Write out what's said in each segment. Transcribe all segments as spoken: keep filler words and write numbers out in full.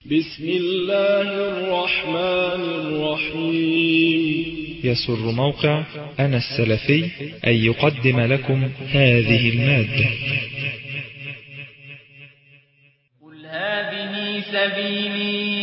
بسم الله الرحمن الرحيم. يسر موقع أنا السلفي أن يقدم لكم هذه المادة. قل هذه سبيلي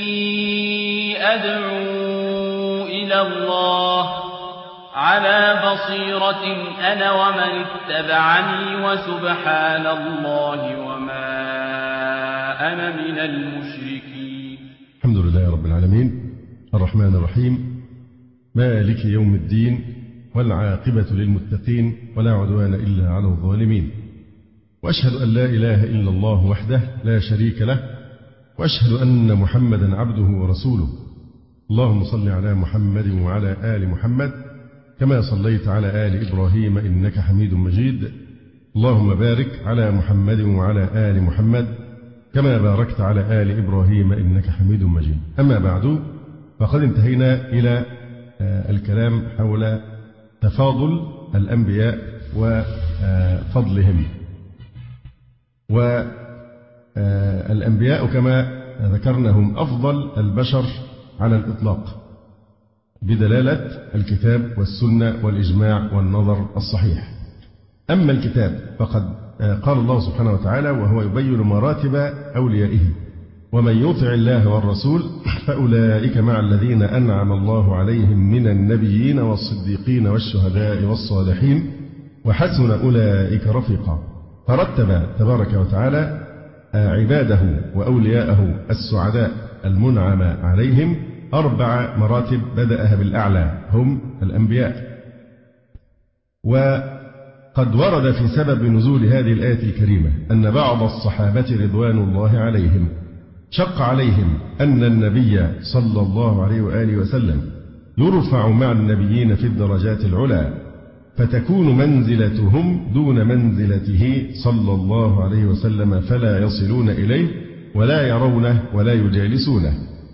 أدعو إلى الله على بصيرة أنا ومن اتبعني وسبحان الله وما أنا من المشركين. الحمد لله رب العالمين الرحمن الرحيم مالك يوم الدين والعاقبة للمتقين ولا عدوان إلا على الظالمين، وأشهد أن لا إله إلا الله وحده لا شريك له، وأشهد أن محمدا عبده ورسوله. اللهم صل على محمد وعلى آل محمد كما صليت على آل إبراهيم إنك حميد مجيد. اللهم بارك على محمد وعلى آل محمد كما باركت على آل إبراهيم إنك حميد مجيد. أما بعد، فقد انتهينا إلى الكلام حول تفاضل الأنبياء وفضلهم. والأنبياء كما ذكرنا هم أفضل البشر على الإطلاق بدلالة الكتاب والسنة والإجماع والنظر الصحيح. أما الكتاب فقد قال الله سبحانه وتعالى وهو يبين مراتب أوليائه: ومن يطع الله والرسول فأولئك مع الذين أنعم الله عليهم من النبيين والصديقين والشهداء والصالحين وحسن أولئك رفيقا. فرتب تبارك وتعالى عباده وأولياءه السعداء المنعم عليهم أربع مراتب بدأها بالأعلى هم الأنبياء. وقد ورد في سبب نزول هذه الآية الكريمة أن بعض الصحابة رضوان الله عليهم شق عليهم أن النبي صلى الله عليه وآله وسلم يرفع مع النبيين في الدرجات العلى، فتكون منزلتهم دون منزلته صلى الله عليه وسلم، فلا يصلون إليه ولا يرونه ولا يجالسونه.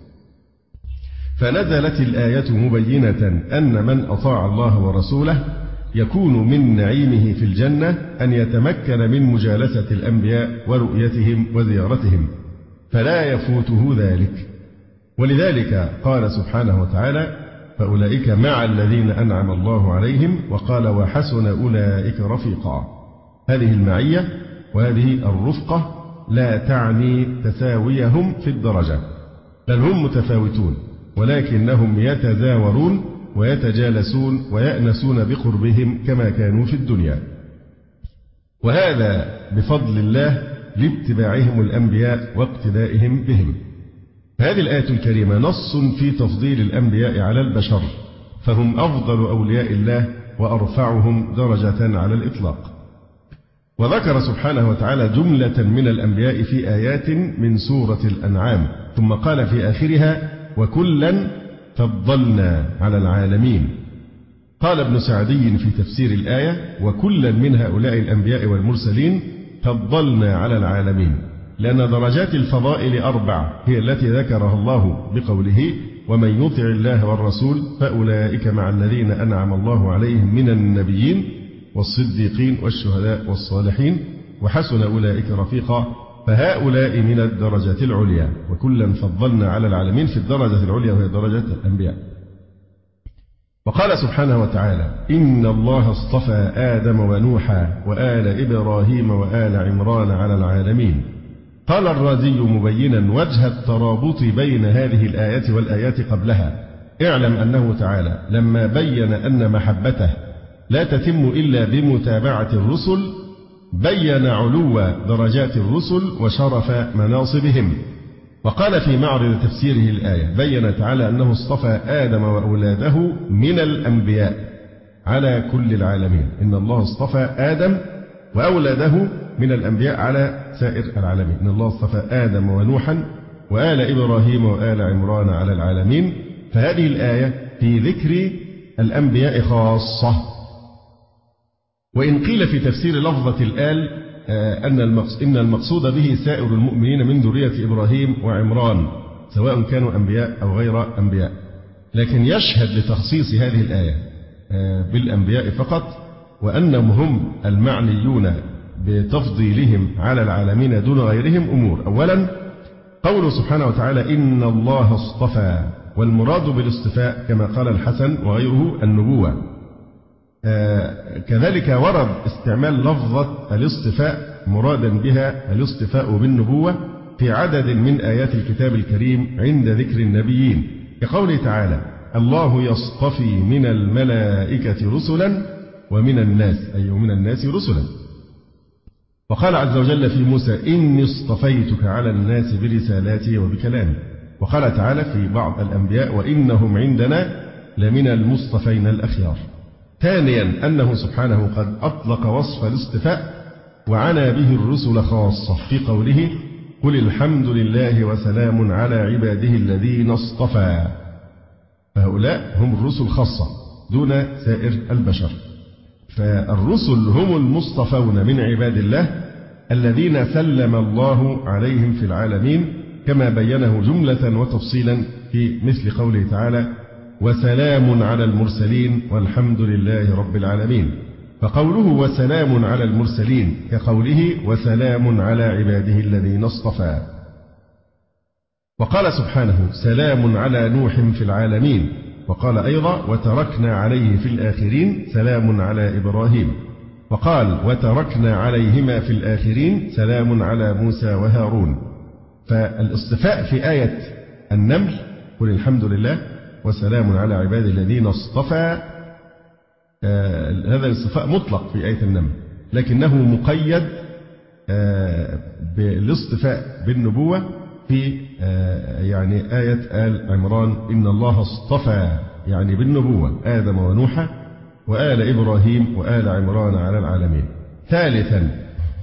فنزلت الآية مبينة أن من أطاع الله ورسوله يكون من نعيمه في الجنة أن يتمكن من مجالسة الأنبياء ورؤيتهم وزيارتهم، فلا يفوته ذلك. ولذلك قال سبحانه وتعالى: فأولئك مع الذين أنعم الله عليهم، وقال: وحسن أولئك رفيقا. هذه المعية وهذه الرفقة لا تعني تساويهم في الدرجة، بل هم متفاوتون، ولكنهم يتزاورون ويتجالسون ويأنسون بقربهم كما كانوا في الدنيا، وهذا بفضل الله لاتباعهم الأنبياء واقتدائهم بهم. هذه الآية الكريمة نص في تفضيل الأنبياء على البشر، فهم أفضل أولياء الله وأرفعهم درجة على الإطلاق. وذكر سبحانه وتعالى جملة من الأنبياء في آيات من سورة الأنعام، ثم قال في آخرها: وكلا فضلنا على العالمين. قال ابن سعدي في تفسير الآية: وكلا من هؤلاء الأنبياء والمرسلين فضلنا على العالمين، لأن درجات الفضائل أربع هي التي ذكرها الله بقوله: ومن يطع الله والرسول فأولئك مع الذين أنعم الله عليهم من النبيين والصديقين والشهداء والصالحين وحسن أولئك رفيقا. فهؤلاء من الدرجة العليا، وكلا فضلنا على العالمين في الدرجة العليا وهي درجة الأنبياء. وقال سبحانه وتعالى: إن الله اصطفى آدم ونوحا وآل إبراهيم وآل عمران على العالمين. قال الرازي مبينا وجه الترابط بين هذه الآية والآيات قبلها: اعلم أنه تعالى لما بين أن محبته لا تتم إلا بمتابعة الرسل بين علو درجات الرسل وشرف مناصبهم. وقال في معرض تفسيره الآية: بين تعالى أنه اصطفى آدم وأولاده من الأنبياء على كل العالمين. إن الله اصطفى آدم وأولاده من الأنبياء على سائر العالمين. إن الله اصطفى آدم ونوحا وآل إبراهيم وآل عمران على العالمين. فهذه الآية في ذكر الأنبياء خاصة. وإن قيل في تفسير لفظة الآل أن إن المقصود به سائر المؤمنين من ذرية إبراهيم وعمران سواء كانوا أنبياء أو غير أنبياء، لكن يشهد لتخصيص هذه الآية بالأنبياء فقط وأنهم هم المعنيون بتفضيلهم على العالمين دون غيرهم أمور. أولا قوله سبحانه وتعالى إن الله اصطفى، والمراد بالاصطفاء كما قال الحسن وغيره النبوة. آه كذلك ورد استعمال لفظة الاصطفاء مرادا بها الاصطفاء بالنبوة في عدد من آيات الكتاب الكريم عند ذكر النبيين، كقوله تعالى الله يصطفي من الملائكة رسلا ومن الناس، أي من الناس رسلا. وقال عز وجل في موسى إني اصطفيتك على الناس برسالاتي وبكلامي. وقال تعالى في بعض الأنبياء وإنهم عندنا لمن المصطفين الأخيار. ثانيا أنه سبحانه قد أطلق وصف الاصطفاء وعنى به الرسل خاصة في قوله قل الحمد لله وسلام على عباده الذين اصطفى، فهؤلاء هم الرسل خاصة دون سائر البشر. فالرسل هم المصطفون من عباد الله الذين سلم الله عليهم في العالمين، كما بينه جملة وتفصيلا في مثل قوله تعالى وسلام على المرسلين والحمد لله رب العالمين. فقوله وسلام على المرسلين كقوله وسلام على عباده الذين اصطفى. وقال سبحانه سلام على نوح في العالمين. وقال أيضا وتركنا عليه في الآخرين سلام على إبراهيم. وقال وتركنا عليهما في الآخرين سلام على موسى وهارون. فالاصطفاء في آية النمل قل الحمد لله وسلام على عباد الذين اصطفى، آه هذا الاصطفاء مطلق في آية النمل، لكنه مقيد آه بالاصطفاء بالنبوة في آه يعني آية آل عمران إن الله اصطفى يعني بالنبوة آدم ونوح وآل إبراهيم وآل عمران على العالمين. ثالثا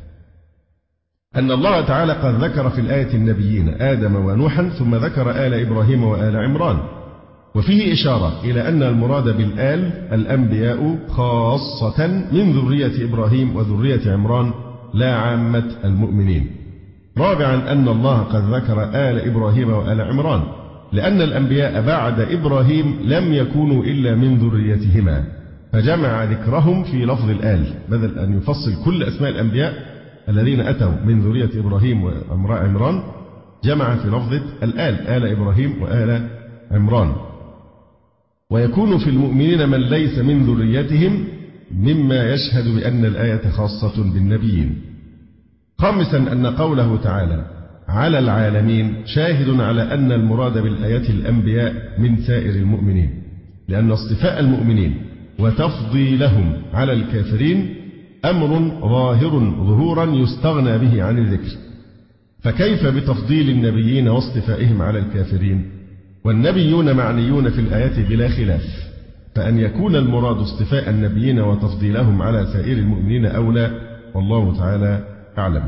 أن الله تعالى قد ذكر في الآية النبيين آدم ونوحا ثم ذكر آل إبراهيم وآل عمران، وفيه إشارة إلى أن المراد بالآل الأنبياء خاصة من ذرية إبراهيم وذرية عمران لا عامة المؤمنين. رابعا أن الله قد ذكر آل إبراهيم وآل عمران لأن الأنبياء بعد إبراهيم لم يكونوا إلا من ذريتهما، فجمع ذكرهم في لفظ الآل بدل أن يفصل كل أسماء الأنبياء الذين أتوا من ذرية إبراهيم وعمران، جمع في لفظة الآل آل إبراهيم وآل عمران. ويكون في المؤمنين من ليس من ذريتهم مما يشهد بأن الآية خاصة بالنبيين. خامسا أن قوله تعالى على العالمين شاهد على أن المراد بالآية الأنبياء من سائر المؤمنين، لأن اصطفاء المؤمنين وتفضيلهم على الكافرين أمر ظاهر ظهورا يستغنى به عن الذكر، فكيف بتفضيل النبيين واصطفائهم على الكافرين؟ والنبيون معنيون في الآية بلا خلاف، فأن يكون المراد اصطفاء النبيين وتفضيلهم على سائر المؤمنين أولى، والله تعالى أعلم.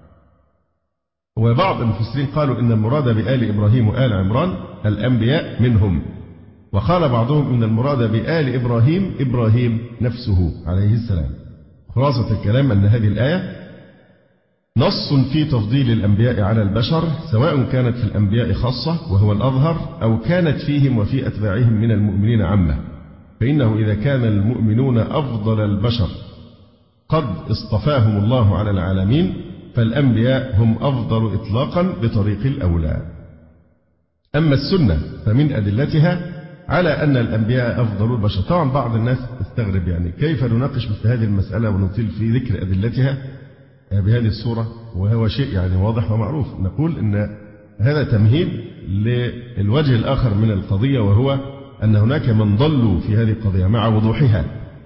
وبعض المفسرين قالوا إن المراد بآل إبراهيم وآل عمران الأنبياء منهم، وقال بعضهم إن المراد بآل إبراهيم إبراهيم نفسه عليه السلام. خلاصة الكلام أن هذه الآية نص في تفضيل الأنبياء على البشر، سواء كانت في الأنبياء خاصة وهو الأظهر أو كانت فيهم وفي أتباعهم من المؤمنين عامة. فإنه إذا كان المؤمنون أفضل البشر قد اصطفاهم الله على العالمين، فالأنبياء هم أفضل إطلاقا بطريق الأولى. أما السنة فمن أدلتها على أن الأنبياء أفضل البشر. طبعا بعض الناس استغرب يعني كيف نناقش مثل هذه المسألة ونطيل في ذكر أدلتها بهذه الصورة، وهو شيء يعني واضح ومعروف. نقول إن هذا تمهيد للوجه الآخر من القضية، وهو أن هناك من ضلوا في هذه القضية مع وضوحها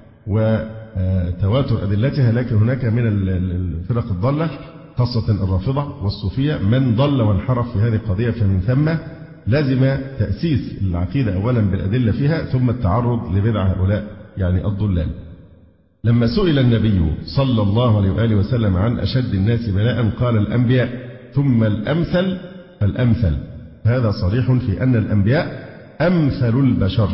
وتواتر أدلتها، لكن هناك من الفرق الضالة خاصة الرافضة والصوفية من ضل وانحرف في هذه القضية، فمن ثم لازم تأسيس العقيدة أولا بالأدلة فيها ثم التعرض لبدع هؤلاء يعني الضلال. لما سئل النبي صلى الله عليه وآله وسلم عن أشد الناس بلاء قال الأنبياء ثم الأمثل فالأمثل، هذا صريح في أن الأنبياء أمثل البشر.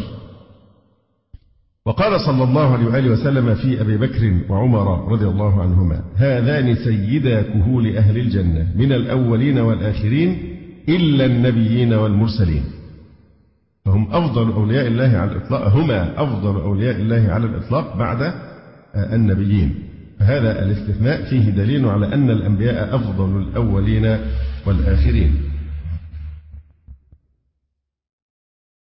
وقال صلى الله عليه وآله وسلم في أبي بكر وعمر رضي الله عنهما هذان سيدا كهول أهل الجنة من الأولين والآخرين إلا النبيين والمرسلين، فهم أفضل أولياء الله على الإطلاق، هما أفضل أولياء الله على الإطلاق بعد النبيين. فهذا الاستثناء فيه دليل على أن الأنبياء أفضل الأولين والآخرين.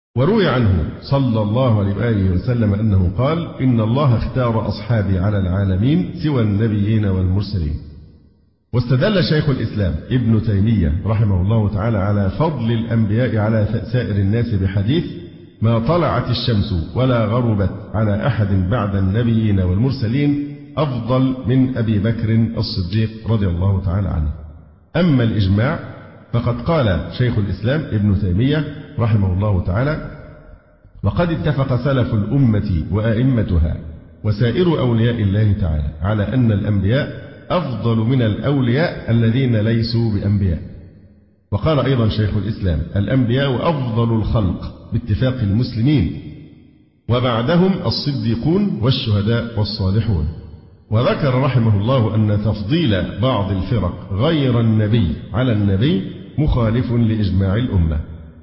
وروي عنه صلى الله عليه وآله وسلم أنه قال: إن الله اختار أصحابي على العالمين سوى النبيين والمرسلين. واستدل شيخ الإسلام ابن تيمية رحمه الله تعالى على فضل الأنبياء على سائر الناس بحديث: ما طلعت الشمس ولا غربت على أحد بعد النبيين والمرسلين أفضل من أبي بكر الصديق رضي الله تعالى عنه. أما الإجماع فقد قال شيخ الإسلام ابن تيمية رحمه الله تعالى: وقد اتفق سلف الأمة وأئمتها وسائر أولياء الله تعالى على أن الأنبياء أفضل من الأولياء الذين ليسوا بأنبياء. وقال أيضا شيخ الإسلام: الأنبياء أفضل الخلق باتفاق المسلمين، وبعدهم الصديقون والشهداء والصالحون. وذكر رحمه الله أن تفضيل بعض الفرق غير النبي على النبي مخالف لإجماع الأمة.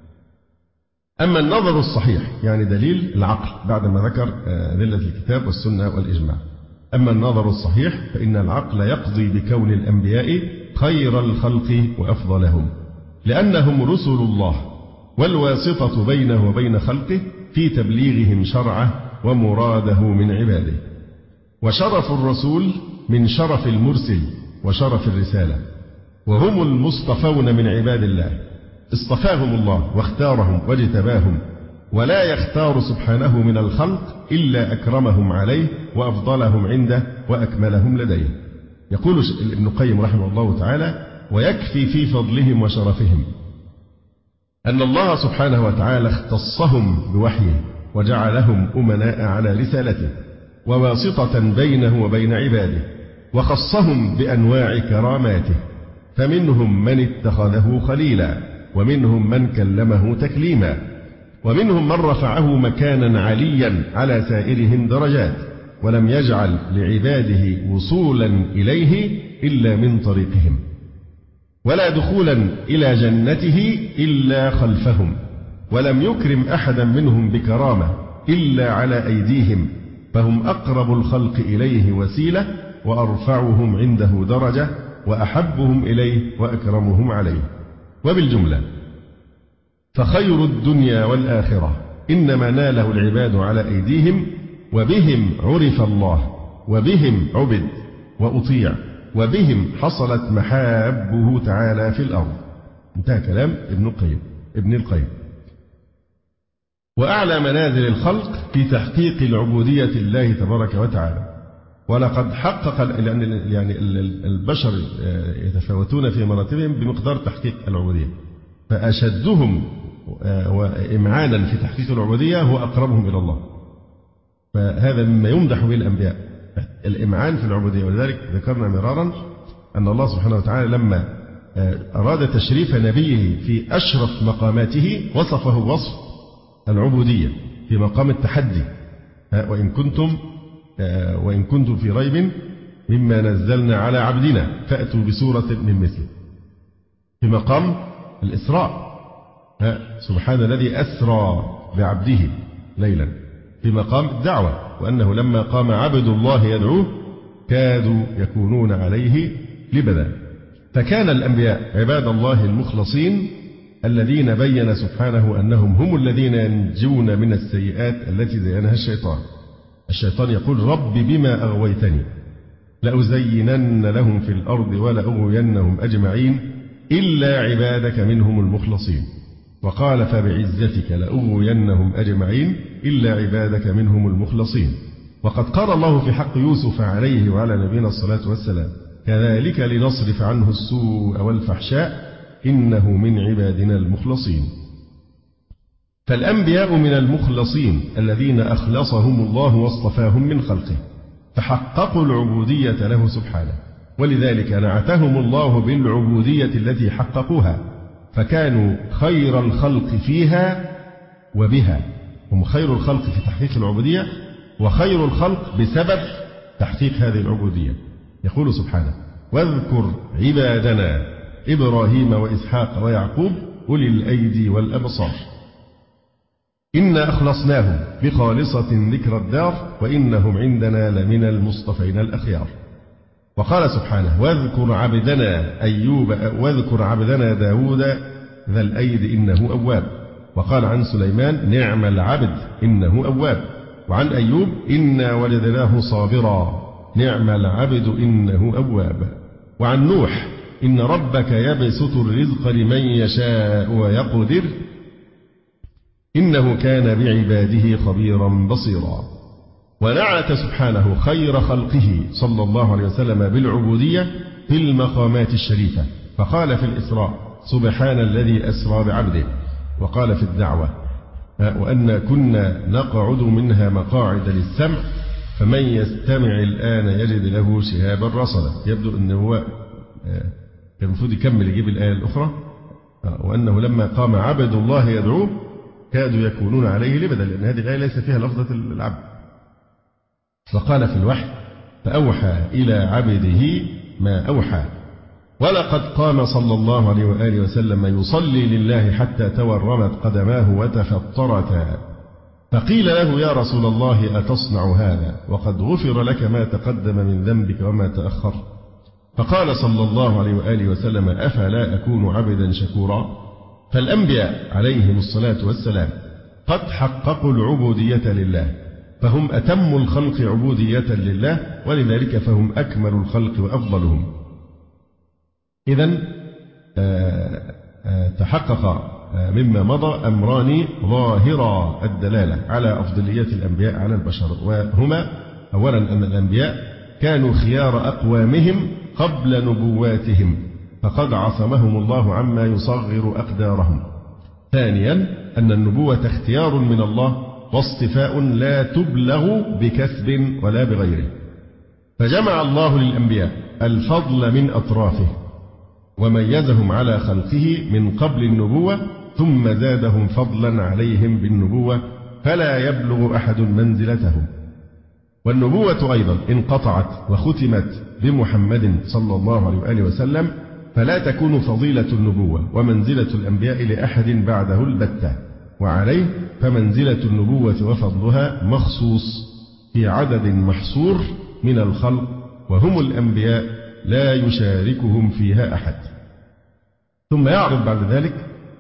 أما النظر الصحيح يعني دليل العقل بعدما ذكر أدلة الكتاب والسنة والإجماع. أما النظر الصحيح فإن العقل يقضي بكون الأنبياء خير الخلق وأفضلهم، لأنهم رسل الله والواسطة بينه وبين خلقه في تبليغهم شرعه ومراده من عباده. وشرف الرسول من شرف المرسل وشرف الرسالة، وهم المصطفون من عباد الله، اصطفاهم الله واختارهم واجتباهم، ولا يختار سبحانه من الخلق إلا أكرمهم عليه وأفضلهم عنده وأكملهم لديه. يقول ابن القيم رحمه الله تعالى: ويكفي في فضلهم وشرفهم أن الله سبحانه وتعالى اختصهم بوحيه وجعلهم أمناء على رسالته وواسطة بينه وبين عباده، وخصهم بأنواع كراماته، فمنهم من اتخذه خليلا، ومنهم من كلمه تكليما، ومنهم من رفعه مكانا عليا على سائرهم درجات، ولم يجعل لعباده وصولا إليه إلا من طريقهم، ولا دخولا إلى جنته إلا خلفهم، ولم يكرم أحدا منهم بكرامة إلا على أيديهم، فهم أقرب الخلق إليه وسيلة، وأرفعهم عنده درجة، وأحبهم إليه وأكرمهم عليه. وبالجملة فخير الدنيا والآخرة إنما ناله العباد على أيديهم، وبهم عرف الله، وبهم عبد وأطيع، وبهم حصلت محابه تعالى في الأرض. انتهى كلام ابن القيم ابن القيم. وأعلى منازل الخلق في تحقيق العبودية لله تبارك وتعالى. ولقد حقق يعني البشر يتفاوتون في مراتبهم بمقدار تحقيق العبودية، فأشدهم وإمعانا في تحقيق العبودية هو أقربهم إلى الله. فهذا مما يمدح به الأنبياء، الإمعان في العبودية. ولذلك ذكرنا مرارا أن الله سبحانه وتعالى لما أراد تشريف نبيه في أشرف مقاماته وصفه وصف العبودية في مقام التحدي: وإن كنتم وإن كنتم في ريب مما نزلنا على عبدنا فأتوا بسورة من مثله. في مقام الإسراء: سبحان الذي أسرى بعبده ليلا. في مقام الدعوة: وأنه لما قام عبد الله يدعوه كادوا يكونون عليه لبدا. فكان الأنبياء عباد الله المخلصين الذين بين سبحانه أنهم هم الذين ينجون من السيئات التي زينها الشيطان. الشيطان يقول: رب بما أغويتني لأزينن لهم في الأرض ولأغوينهم أجمعين إلا عبادك منهم المخلصين. وقال: فبعزتك لأغوينهم أجمعين إلا عبادك منهم المخلصين. وقد قال الله في حق يوسف عليه وعلى نبينا الصلاة والسلام: كذلك لنصرف عنه السوء والفحشاء إنه من عبادنا المخلصين. فالأنبياء من المخلصين الذين أخلصهم الله واصطفاهم من خلقه، فحققوا العبودية له سبحانه، ولذلك نعتهم الله بالعبودية التي حققوها، فكانوا خير الخلق فيها وبها. هم خير الخلق في تحقيق العبودية، وخير الخلق بسبب تحقيق هذه العبودية. يقول سبحانه: واذكر عبادنا إبراهيم وإسحاق ويعقوب أولي الأيدي والأبصار إنا أخلصناهم بخالصة ذكر الدار وإنهم عندنا لمن المصطفين الأخيار. وقال سبحانه: واذكر عبدنا أيوب واذكر عبدنا داود ذا الأيد إنه أواب. وقال عن سليمان نعم العبد إنه أواب. وعن أيوب إنا وجدناه صابرا نعم العبد إنه أواب. وعن نوح إن ربك يبسط الرزق لمن يشاء ويقدر إنه كان بعباده خبيرا بصيرا. ونعت سبحانه خير خلقه صلى الله عليه وسلم بالعبودية في المقامات الشريفة، فقال في الإسراء سبحان الذي أسرى بعبده، وقال في الدعوة وأن كنا نقعد منها مقاعد للسمع فمن يستمع الآن يجد له شهابا رصدا. يبدو أنه هو كان المفروض يكمل يجيب الآية الأخرى، وأنه لما قام عبد الله يدعوه كادوا يكونون عليه لبدا، لأن هذه الآية ليس فيها لفظة العبد. فقال في الوحي فأوحى إلى عبده ما أوحى. ولقد قام صلى الله عليه وآله وسلم يصلي لله حتى تورمت قدماه وتفطرتا، فقيل له يا رسول الله أتصنع هذا وقد غفر لك ما تقدم من ذنبك وما تأخر؟ فقال صلى الله عليه وآله وسلم أفلا أكون عبدا شكورا؟ فالأنبياء عليهم الصلاة والسلام قد حققوا العبودية لله، فهم أتم الخلق عبودية لله، ولذلك فهم أكمل الخلق وأفضلهم. إذن تحقق مما مضى أمران ظاهرا الدلالة على أفضلية الأنبياء على البشر، وهما أولا أن الأنبياء كانوا خيار أقوامهم قبل نبواتهم فقد عصمهم الله عما يصغر أقدارهم. ثانيا أن النبوة اختيار من الله واصطفاء لا تبلغ بكسب ولا بغيره، فجمع الله للأنبياء الفضل من أطرافه وميزهم على خلقه من قبل النبوة، ثم زادهم فضلا عليهم بالنبوة فلا يبلغ أحد منزلتهم. والنبوة أيضا انقطعت وختمت بمحمد صلى الله عليه وآله وسلم، فلا تكون فضيلة النبوة ومنزلة الأنبياء لأحد بعده البتة، وعليه فمنزلة النبوة وفضلها مخصوص في عدد محصور من الخلق، وهم الأنبياء لا يشاركهم فيها أحد. ثم يعرض بعد ذلك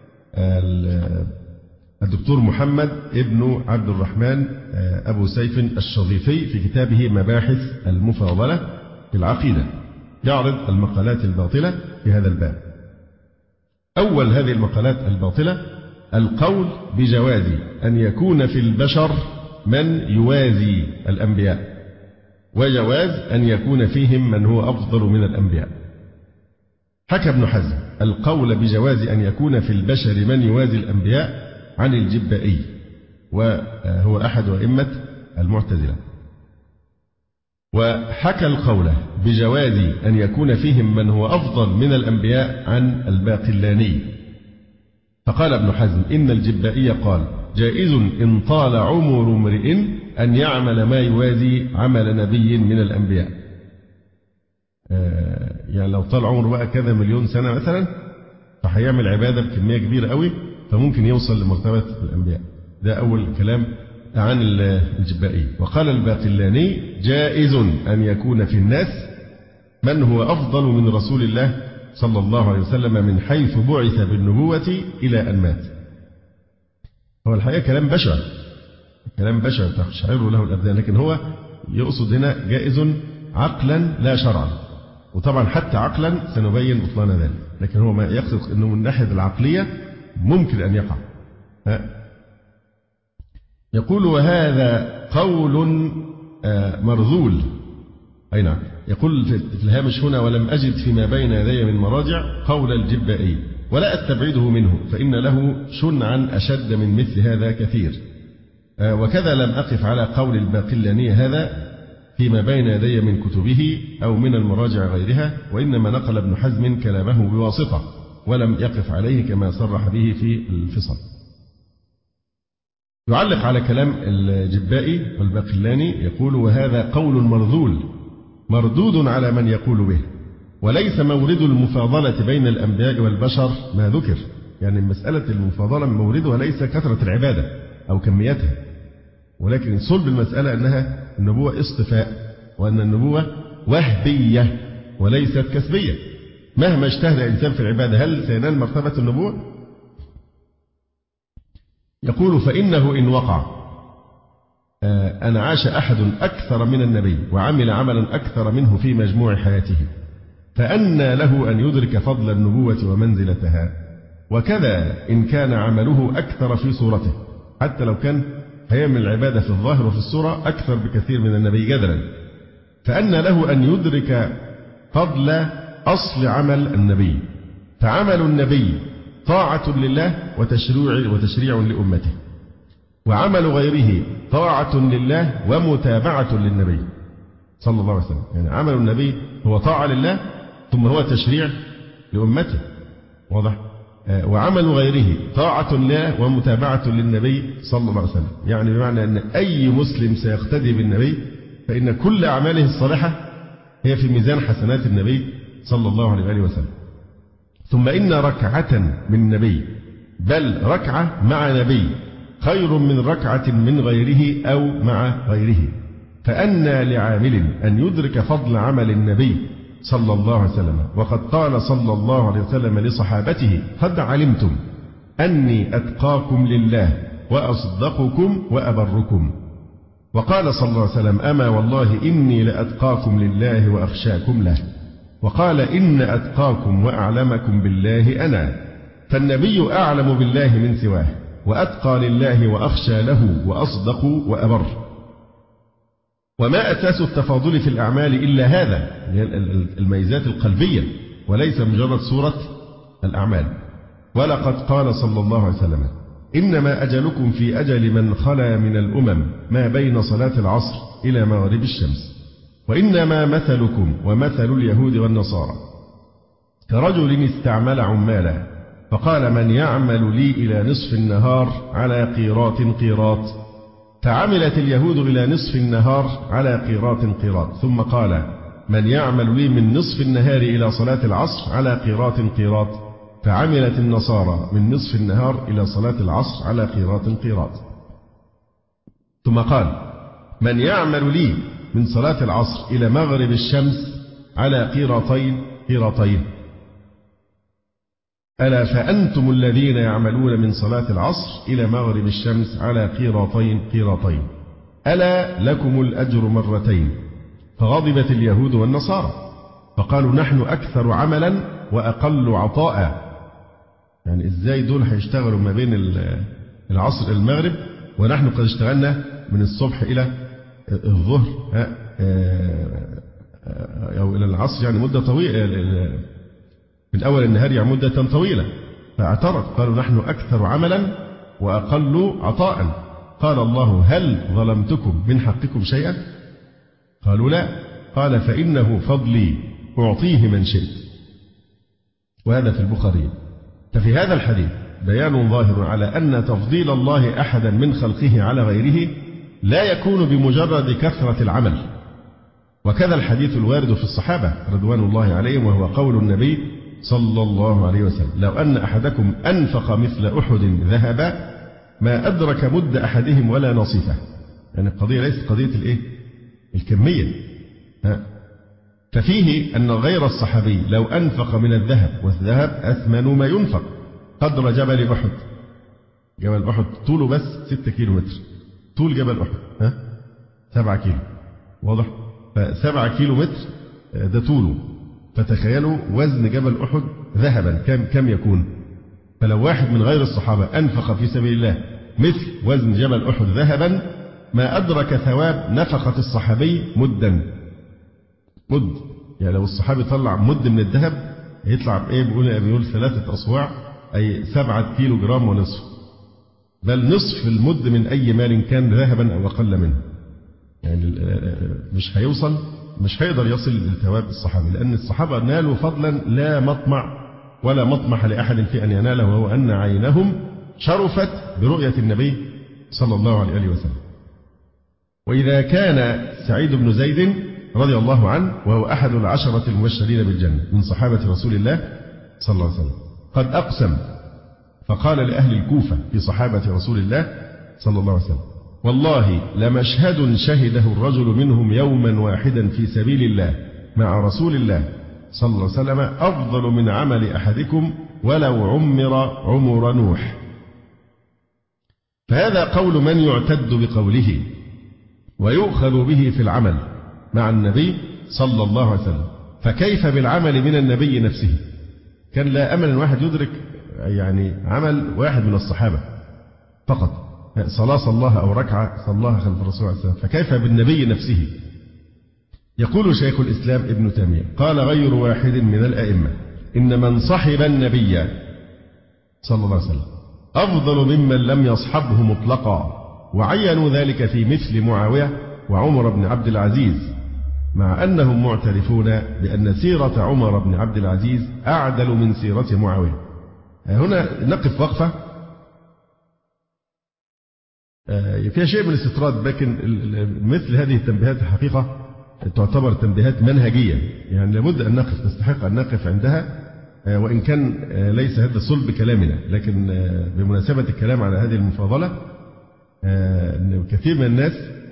الدكتور محمد ابن عبد الرحمن أبو سيف الشظيفي في كتابه مباحث المفاضلة في العقيدة، يعرض المقالات الباطلة في هذا الباب. أول هذه المقالات الباطلة القول بجواز أن يكون في البشر من يوازي الأنبياء، وجواز أن يكون فيهم من هو أفضل من الأنبياء. حكى ابن حزم القول بجواز أن يكون في البشر من يوازي الأنبياء عن الجبائي، وهو أحد أئمة المعتزلة. وحكى القول بجواز أن يكون فيهم من هو أفضل من الأنبياء عن الباقلاني. فقال ابن حزم إن الجبائي قال جائز إن طال عمر امرئ أن يعمل ما يوازي عمل نبي من الأنبياء. آه يعني لو طال عمره بقى كذا مليون سنة مثلا، فهيعمل عبادة بكمية كبيرة قوي، فممكن يوصل لمرتبة الأنبياء. ده أول كلام عن الجبائي. وقال الباقلاني جائز أن يكون في الناس من هو أفضل من رسول الله صلى الله عليه وسلم من حيث بعث بالنبوة إلى أن مات. هو الحقيقة كلام بشع، كلام بشع تقشعر له الأبدان، لكن هو يقصد هنا جائز عقلا لا شرعا، وطبعا حتى عقلا سنبين بطلان ذلك، لكن هو ما يقصد أنه من الناحية العقلية ممكن أن يقع. يقول وهذا قول مرذول. أي نعم. يقول في الهامش هنا ولم أجد فيما بين يدي من مراجع قول الجبائي ولا أستبعده منه، فإن له شنعا أشد من مثل هذا كثير. وكذا لم أقف على قول الباقلاني هذا فيما بين يدي من كتبه أو من المراجع غيرها، وإنما نقل ابن حزم كلامه بواسطة ولم يقف عليه كما صرح به في الفصل. يعلق على كلام الجبائي والباقلاني يقول وهذا قول مرذول مردود على من يقول به، وليس مورد المفاضلة بين الأنبياء والبشر ما ذكر. يعني مسألة المفاضلة موردها ليس كثرة العبادة أو كميتها، ولكن صلب المسألة أنها النبوة اصطفاء، وأن النبوة وهبية وليست كسبية. مهما اجتهد إنسان في العبادة هل سينال مرتبة النبوة؟ يقول فإنه إن وقع أن عاش أحد أكثر من النبي وعمل عملا أكثر منه في مجموع حياته، فأنى له أن يدرك فضل النبوة ومنزلتها، وكذا إن كان عمله أكثر في صورته، حتى لو كان هيعمل العبادة في الظاهر وفي الصورة أكثر بكثير من النبي جدلا، فأنى له أن يدرك فضل أصل عمل النبي. فعمل النبي طاعة لله وتشريع وتشريع لأمته، وعمل غيره طاعة لله ومتابعة للنبي صلى الله عليه وسلم. يعني عمل النبي هو طاعة لله ثم هو تشريع لأمته، واضح؟ وعمل غيره طاعة لله ومتابعة للنبي صلى الله عليه وسلم. يعني بمعنى أن أي مسلم سيقتدي بالنبي فإن كل أعماله الصالحة هي في ميزان حسنات النبي صلى الله عليه وسلم. ثم إن ركعة من النبي، بل ركعة مع نبي، خير من ركعة من غيره أو مع غيره. فأنى لعامل أن يدرك فضل عمل النبي صلى الله عليه وسلم، وقد قال صلى الله عليه وسلم لصحابته: قد علمتم أني أتقاكم لله وأصدقكم وأبركم. وقال صلى الله عليه وسلم: أما والله إني لأتقاكم لله وأخشاكم له. وقال: إن أتقاكم وأعلمكم بالله أنا. فالنبي أعلم بالله من سواه، وأتقى لله وأخشى له وأصدق وأبر. وما أساس التفاضل في الأعمال إلا هذا، الميزات القلبية، وليس مجرد صورة الأعمال. ولقد قال صلى الله عليه وسلم: إنما أجلكم في أجل من خلا من الأمم ما بين صلاة العصر إلى مغرب الشمس، وإنما مثلكم ومثل اليهود والنصارى كرجل استعمل عمالا فقال: من يعمل لي إلى نصف النهار على قيراط قيراط، فعملت اليهود إلى نصف النهار على قيراط قيراط، ثم قال: من يعمل لي من نصف النهار إلى صلاة العصر على قيراط قيراط، فعملت النصارى من نصف النهار إلى صلاة العصر على قيراط قيراط. ثم قال: من يعمل لي من صلاة العصر إلى مغرب الشمس على قيراطين قيراطين. ألا فأنتم الذين يعملون من صلاة العصر إلى مغرب الشمس على قيراطين قيراطين، ألا لكم الأجر مرتين. فغضبت اليهود والنصارى فقالوا: نحن أكثر عملا وأقل عطاء. يعني إزاي دول هيشتغلوا ما بين العصر المغرب ونحن قد اشتغلنا من الصبح إلى الظهر أو إلى العصر، يعني مدة طويلة، من أول النهار يعني مدة طويلة. فاعترض قالوا: نحن أكثر عملا وأقل عطاء. قال الله: هل ظلمتكم من حقكم شيئا؟ قالوا: لا. قال: فإنه فضلي أعطيه من شئت. وهذا في البخاري. ففي هذا الحديث بيان ظاهر على أن تفضيل الله أحدا من خلقه على غيره لا يكون بمجرد كثرة العمل. وكذا الحديث الوارد في الصحابة رضوان الله عليهم، وهو قول النبي صلى الله عليه وسلم: لو أن أحدكم أنفق مثل أحد ذهبا ما أدرك مد أحدهم ولا نصيفه. يعني القضية ليست قضية الإيه؟ الكمية. ها؟ ففيه أن غير الصحابي لو أنفق من الذهب، والذهب أثمن ما ينفق، قدر جبل أحد. جبل أحد طوله بس ستة كيلو متر، طول جبل أحد ها؟ سبعة كيلو، واضح؟ فسبعة كيلو متر ده طوله. فتخيلوا وزن جبل أحد ذهبا كم كم يكون. فلو واحد من غير الصحابة أنفق في سبيل الله مثل وزن جبل أحد ذهبا ما أدرك ثواب نفقة الصحابي مدا. مد يعني لو الصحابي طلع مد من الذهب يطلع بإيه؟ بيقول بيقول ثلاثة أصواع، أي سبعة كيلو جرام ونصف، بل نصف المد من أي مال كان ذهبا أو أقل منه. يعني مش هيوصل، مش هيقدر يصل للثواب الصحابي، لأن الصحابة نالوا فضلا لا مطمع ولا مطمح لأحد في أن يناله، وهو أن عينهم شرفت برؤية النبي صلى الله عليه وسلم. وإذا كان سعيد بن زيد رضي الله عنه، وهو أحد العشرة المبشرين بالجنة من صحابة رسول الله صلى الله عليه وسلم، قد أقسم فقال لأهل الكوفة في صحابة رسول الله صلى الله عليه وسلم: والله لمشهد شهده الرجل منهم يوما واحدا في سبيل الله مع رسول الله صلى الله عليه وسلم أفضل من عمل أحدكم ولو عمر عمر نوح. فهذا قول من يعتد بقوله ويؤخذ به في العمل مع النبي صلى الله عليه وسلم، فكيف بالعمل من النبي نفسه؟ كان لا أمل أن واحد يدرك يعني عمل واحد من الصحابة فقط، صلاة صلاها أو ركعة صلاها خلف الرسول عليه السلام، فكيف بالنبي نفسه؟ يقول شيخ الإسلام ابن تيمية قال غير واحد من الأئمة إن من صحب النبي صلى الله عليه وسلم أفضل ممن لم يصحبه مطلقا، وعينوا ذلك في مثل معاوية وعمر بن عبد العزيز، مع أنهم معترفون بأن سيرة عمر بن عبد العزيز أعدل من سيرة معاوية. هنا نقف وقفة فيها شيء من الاستطراد، لكن مثل هذه التنبيهات الحقيقة تعتبر تنبيهات منهجية، يعني لابد أن نقف، تستحق أن نقف عندها، وإن كان ليس هذا صلب كلامنا، لكن بمناسبة الكلام على هذه المفاضلة أن كثير من الناس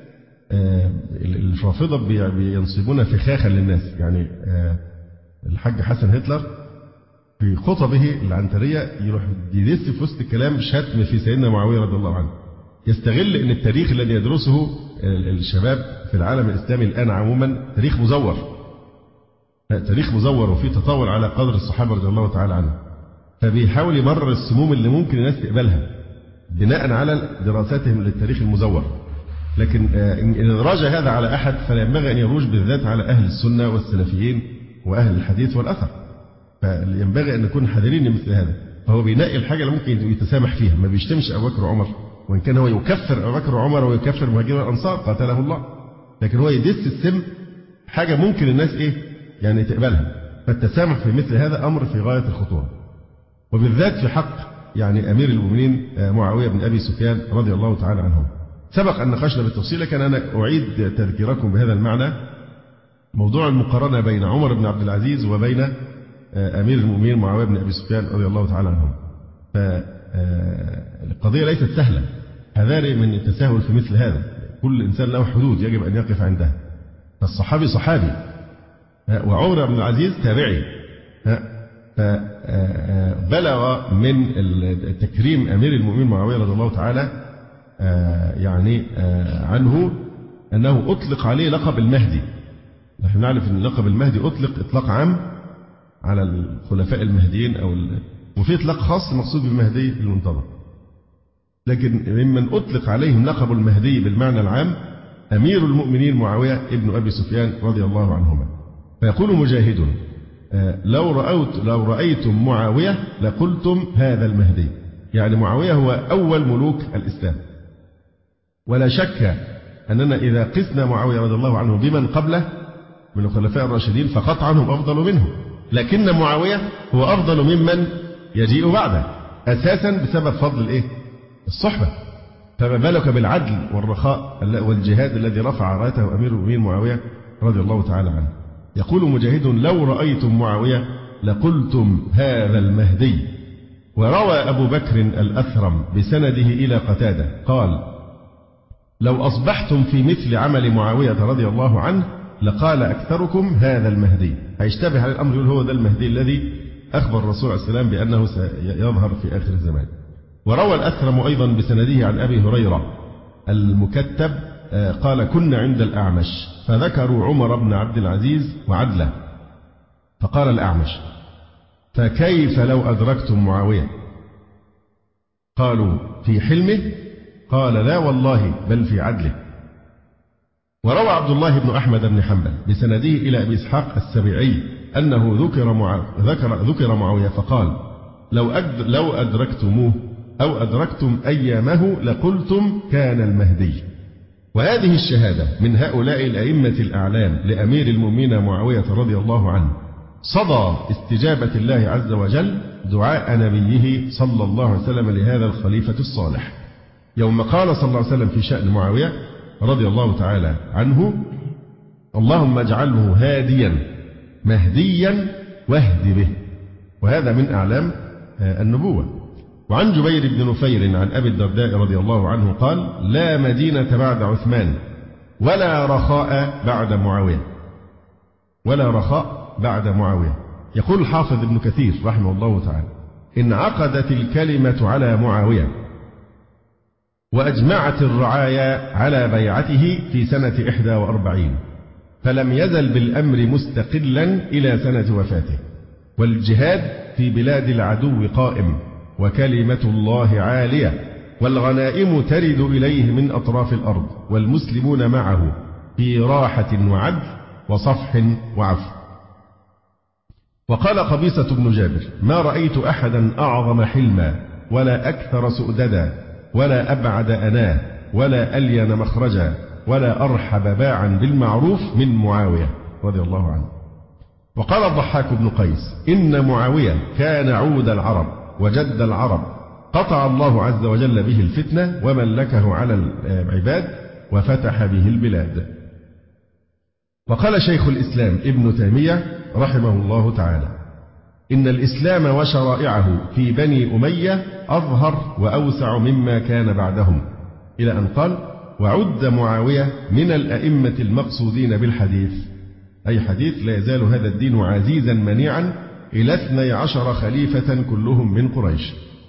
الرافضة بينصبون فخاخا للناس. يعني الحاج حسن هتلر في خطبه العنترية يروح يدس في وسط الكلام شتم في سيدنا معاوية رضي الله عنه، يستغل أن التاريخ الذي يدرسه الشباب في العالم الإسلامي الآن عموما تاريخ مزور، تاريخ مزور وفيه تطاول على قدر الصحابة رضي الله تعالى عنهم، فبيحاول يمرر السموم اللي ممكن الناس تقبلها بناء على دراساتهم للتاريخ المزور. لكن إن راجع هذا على أحد فلا ينبغي أن يروج بالذات على أهل السنة والسلفيين وأهل الحديث والأثر، فينبغي أن نكون حذرين مثل هذا. فهو بينقي الحاجة اللي ممكن يتسامح فيها، ما بيشتمش أبو بكر وعمر، وإن كان هو يكفر أبو بكر وعمر ويكفر مهاجرين الأنصار قاتله الله، لكن هو يدس السم حاجة ممكن الناس إيه يعني تقبلها. فالتسامح في مثل هذا أمر في غاية الخطورة، وبالذات في حق يعني أمير المؤمنين معاوية بن أبي سفيان رضي الله تعالى عنه. سبق أن ناقشنا بالتفصيل، لكن أنا أعيد تذكيركم بهذا المعنى، موضوع المقارنة بين عمر بن عبد العزيز وبين أمير المؤمنين معاوية بن أبي سفيان رضي الله تعالى عنهم. فالقضية ليست سهلة، حذاري من التساهل في مثل هذا، كل إنسان له حدود يجب أن يقف عندها. فالصحابي صحابي وعمر بن العزيز تابعي، فبلغ من تكريم أمير المؤمنين معاوية رضي الله تعالى يعني عنه أنه أطلق عليه لقب المهدي. نحن نعرف أن لقب المهدي أطلق إطلاق عام على الخلفاء المهديين، أو وفي إطلاق خاص مقصود بالمهدي المنتظر، لكن ممن أطلق عليهم لقب المهدي بالمعنى العام أمير المؤمنين معاوية ابن أبي سفيان رضي الله عنهما. فيقول مجاهد لو رأيت لو رأيتم معاوية لقلتم هذا المهدي، يعني معاوية هو أول ملوك الإسلام، ولا شك أننا إذا قسنا معاوية رضي الله عنه بمن قبله من الخلفاء الراشدين فقطعا هم أفضل منه، لكن معاوية هو أفضل ممن يجيء بعده أساسا بسبب فضل الإيه؟ الصحبة. فما بالك بالعدل والرخاء والجهاد الذي رفع رايته أمير المؤمنين معاوية رضي الله تعالى عنه. يقول مجاهد لو رأيتم معاوية لقلتم هذا المهدي. وروى أبو بكر الأثرم بسنده إلى قتادة قال لو أصبحتم في مثل عمل معاوية رضي الله عنه لقال أكثركم هذا المهدي. هيشتبه على الأمر يقول هو ده المهدي الذي أخبر الرسول عليه السلام بأنه سيظهر في آخر الزمان. وروى الأثرم أيضا بسنده عن أبي هريرة المكتب قال كنا عند الأعمش فذكروا عمر بن عبد العزيز وعدله، فقال الأعمش فكيف لو أدركتم معاوية؟ قالوا في حلمه؟ قال لا والله بل في عدله. وروى عبد الله بن أحمد بن حنبل بسنده إلى أبي إسحاق السبيعي أنه ذكر معاوية ذكر ذكر معاوية فقال لو أد لو أدركتموه أو أدركتم أيامه لقلتم كان المهدي. وهذه الشهادة من هؤلاء الأئمة الأعلام لأمير المؤمنين معاوية رضي الله عنه صدى استجابة الله عز وجل دعاء نبيه صلى الله عليه وسلم لهذا الخليفة الصالح يوم قال صلى الله عليه وسلم في شأن معاوية رضي الله تعالى عنه اللهم اجعله هاديا مهديا واهد به. وهذا من أعلام النبوة. وعن جبير بن نفير عن أبي الدرداء رضي الله عنه قال لا مدينة بعد عثمان ولا رخاء بعد معاوية ولا رخاء بعد معاوية. يقول الحافظ ابن كثير رحمه الله تعالى إن عقدت الكلمة على معاوية وأجمعت الرعايا على بيعته في سنة إحدى وأربعين، فلم يزل بالأمر مستقلا إلى سنة وفاته، والجهاد في بلاد العدو قائم، وكلمة الله عالية، والغنائم ترد إليه من أطراف الأرض، والمسلمون معه في راحة وعدل وصفح وعفو. وقال قبيصة بن جابر: ما رأيت أحدا أعظم حلما ولا أكثر سؤددا ولا أبعد أناه ولا ألين مخرجا ولا أرحب باعا بالمعروف من معاوية رضي الله عنه. وقال الضحاك بن قيس: إن معاوية كان عود العرب وجد العرب، قطع الله عز وجل به الفتنة وملكه على العباد وفتح به البلاد. وقال شيخ الإسلام ابن تيمية رحمه الله تعالى: إن الإسلام وشرائعه في بني أمية أظهر وأوسع مما كان بعدهم، إلى أن قال: وعد معاوية من الأئمة المقصودين بالحديث، أي حديث لا يزال هذا الدين عزيزا منيعا إلى اثني عشر خليفة كلهم من قريش.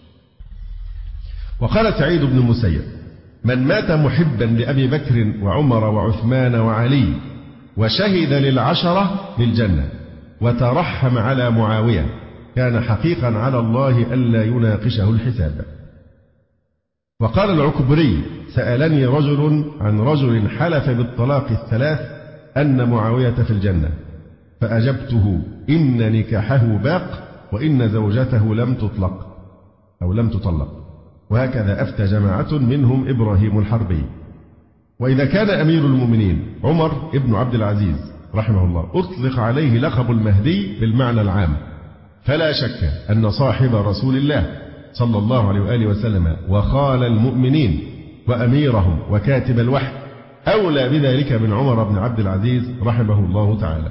وقال سعيد بن المسيب: من مات محبا لأبي بكر وعمر وعثمان وعلي وشهد للعشرة بالجنة وترحم على معاوية كان حقيقا على الله ألا يناقشه الحساب. وقال العكبري: سألني رجل عن رجل حلف بالطلاق الثلاث أن معاوية في الجنة، فأجبته: إن نكاحه باق وإن زوجته لم تطلق أو لم تطلق. وهكذا أفتى جماعة منهم إبراهيم الحربي. وإذا كان أمير المؤمنين عمر ابن عبد العزيز رحمه الله أطلق عليه لقب المهدي بالمعنى العام، فلا شك أن صاحب رسول الله صلى الله عليه وآله وسلم وخال المؤمنين وأميرهم وكاتب الوحي أولى بذلك من عمر بن عبد العزيز رحمه الله تعالى.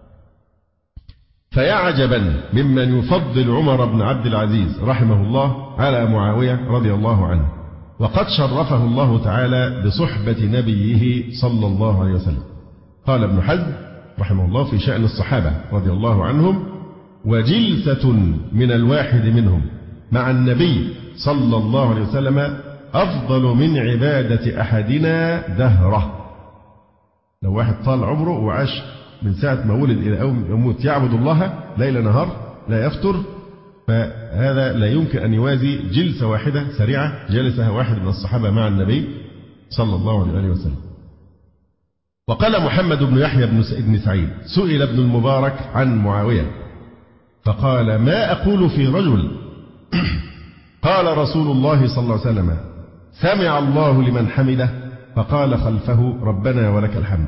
فيا عجبا ممن يفضل عمر بن عبد العزيز رحمه الله على معاوية رضي الله عنه، وقد شرفه الله تعالى بصحبة نبيه صلى الله عليه وسلم. قال ابن حزم رحمه الله في شأن الصحابة رضي الله عنهم: وجلسة من الواحد منهم مع النبي صلى الله عليه وسلم أفضل من عبادة أحدنا دهره. لو واحد طال عمره وعاش من ساعة ما ولد إلى يوم يموت يعبد الله ليل نهار لا يفتر، فهذا لا يمكن أن يوازي جلسة واحدة سريعة جلسها واحد من الصحابة مع النبي صلى الله عليه وسلم. وقال محمد بن يحيى بن سعيد: سئل ابن المبارك عن معاوية فقال: ما أقول في رجل قال رسول الله صلى الله عليه وسلم: سمع الله لمن حمده، فقال خلفه: ربنا ولك الحمد.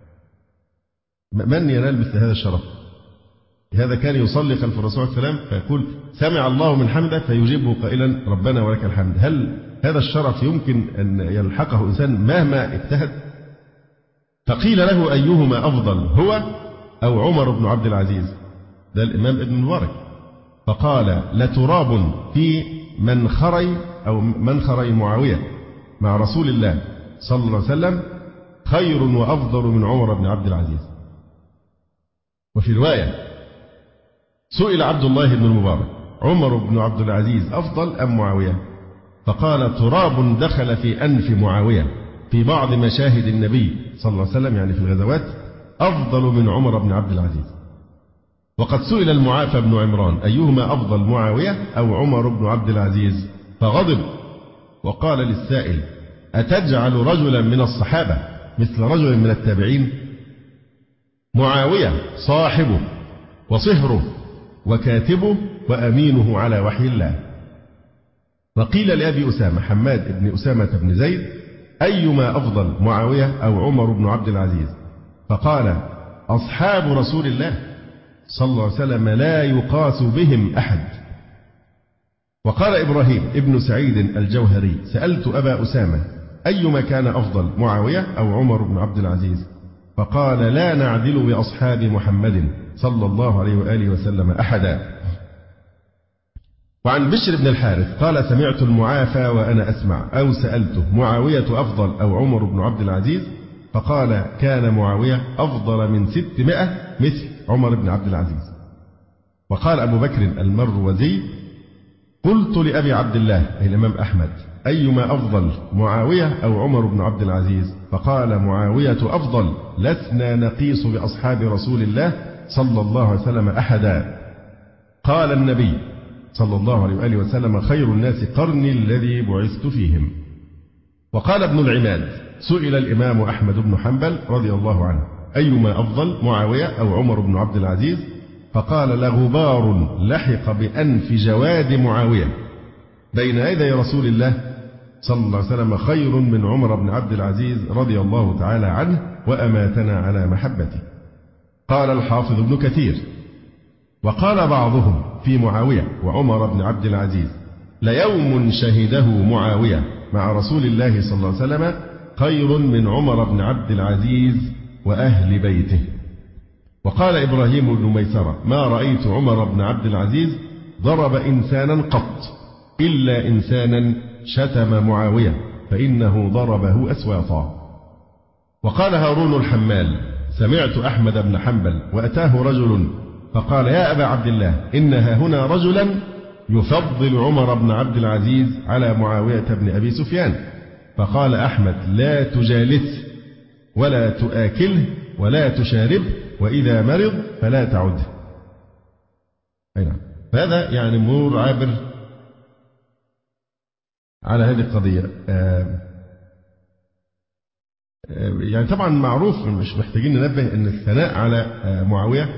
من ينال مثل هذا الشرف؟ هذا كان يصلي خلف الرسول صلى الله عليه وسلم فيقول: سمع الله من حمده، فيجيبه قائلا: ربنا ولك الحمد. هل هذا الشرف يمكن أن يلحقه إنسان مهما اجتهد؟ فقيل له: أيهما أفضل، هو أو عمر بن عبد العزيز؟ ده الإمام ابن المبارك. فقال: لتراب في منخري أو منخري معاوية مع رسول الله صلى الله عليه وسلم خير وأفضل من عمر بن عبد العزيز. وفي رواية: سئل عبد الله بن المبارك: عمر بن عبد العزيز أفضل أم معاوية؟ فقال: تراب دخل في أنف معاوية في بعض مشاهد النبي صلى الله عليه وسلم يعني في الغزوات أفضل من عمر بن عبد العزيز. وقد سئل المعافى بن عمران: أيهما أفضل، معاوية أو عمر بن عبد العزيز؟ فغضب وقال للسائل: أتجعل رجلا من الصحابة مثل رجل من التابعين؟ معاوية صاحبه وصهره وكاتبه وأمينه على وحي الله. وقيل لأبي أسامة حماد بن أسامة بن زيد: أيما أفضل، معاوية أو عمر بن عبد العزيز؟ فقال: أصحاب رسول الله صلى الله عليه وسلم لا يقاس بهم أحد. وقال إبراهيم ابن سعيد الجوهري: سألت أبا أسامة: أيما كان أفضل، معاوية أو عمر بن عبد العزيز؟ فقال: لا نعدل بأصحاب محمد صلى الله عليه وآله وسلم أحدا. وعن بشر بن الحارث قال: سمعت المعافى وأنا أسمع، أو سألته: معاوية أفضل أو عمر بن عبد العزيز؟ فقال: كان معاوية أفضل من ستمائة مثل عمر بن عبد العزيز. وقال أبو بكر المروزي: قلت لأبي عبد الله أي الإمام أحمد: أيما أفضل معاوية أو عمر بن عبد العزيز؟ فقال معاوية أفضل، لسنا نقيس بأصحاب رسول الله صلى الله عليه وسلم أحدا. قال النبي صلى الله عليه وآله وسلم خير الناس قرني الذي بعثت فيهم. وقال ابن العماد سئل الإمام أحمد بن حنبل رضي الله عنه أيما أفضل معاوية أو عمر بن عبد العزيز؟ فقال لغبار لحق بأنف جواد معاوية بين يدي رسول الله صلى الله عليه وسلم خير من عمر بن عبد العزيز رضي الله تعالى عنه وأماتنا على محبته. قال الحافظ ابن كثير وقال بعضهم في معاوية وعمر بن عبد العزيز ليوم شهده معاوية مع رسول الله صلى الله عليه وسلم خير من عمر بن عبد العزيز وأهل بيته. وقال إبراهيم بن ميسرة ما رأيت عمر بن عبد العزيز ضرب إنسانا قط إلا إنسانا شتم معاوية فإنه ضربه أسواطا. وقال هارون الحمال سمعت أحمد بن حنبل وأتاه رجل فقال يا أبا عبد الله إنها هنا رجلا يفضل عمر بن عبد العزيز على معاوية بن أبي سفيان. فقال أحمد لا تجالسه ولا تآكله ولا تشاربه وإذا مرض فلا تعده. هذا يعني مرور عابر على هذه القضية. يعني طبعا معروف مش محتاجين ننبه أن الثناء على معاوية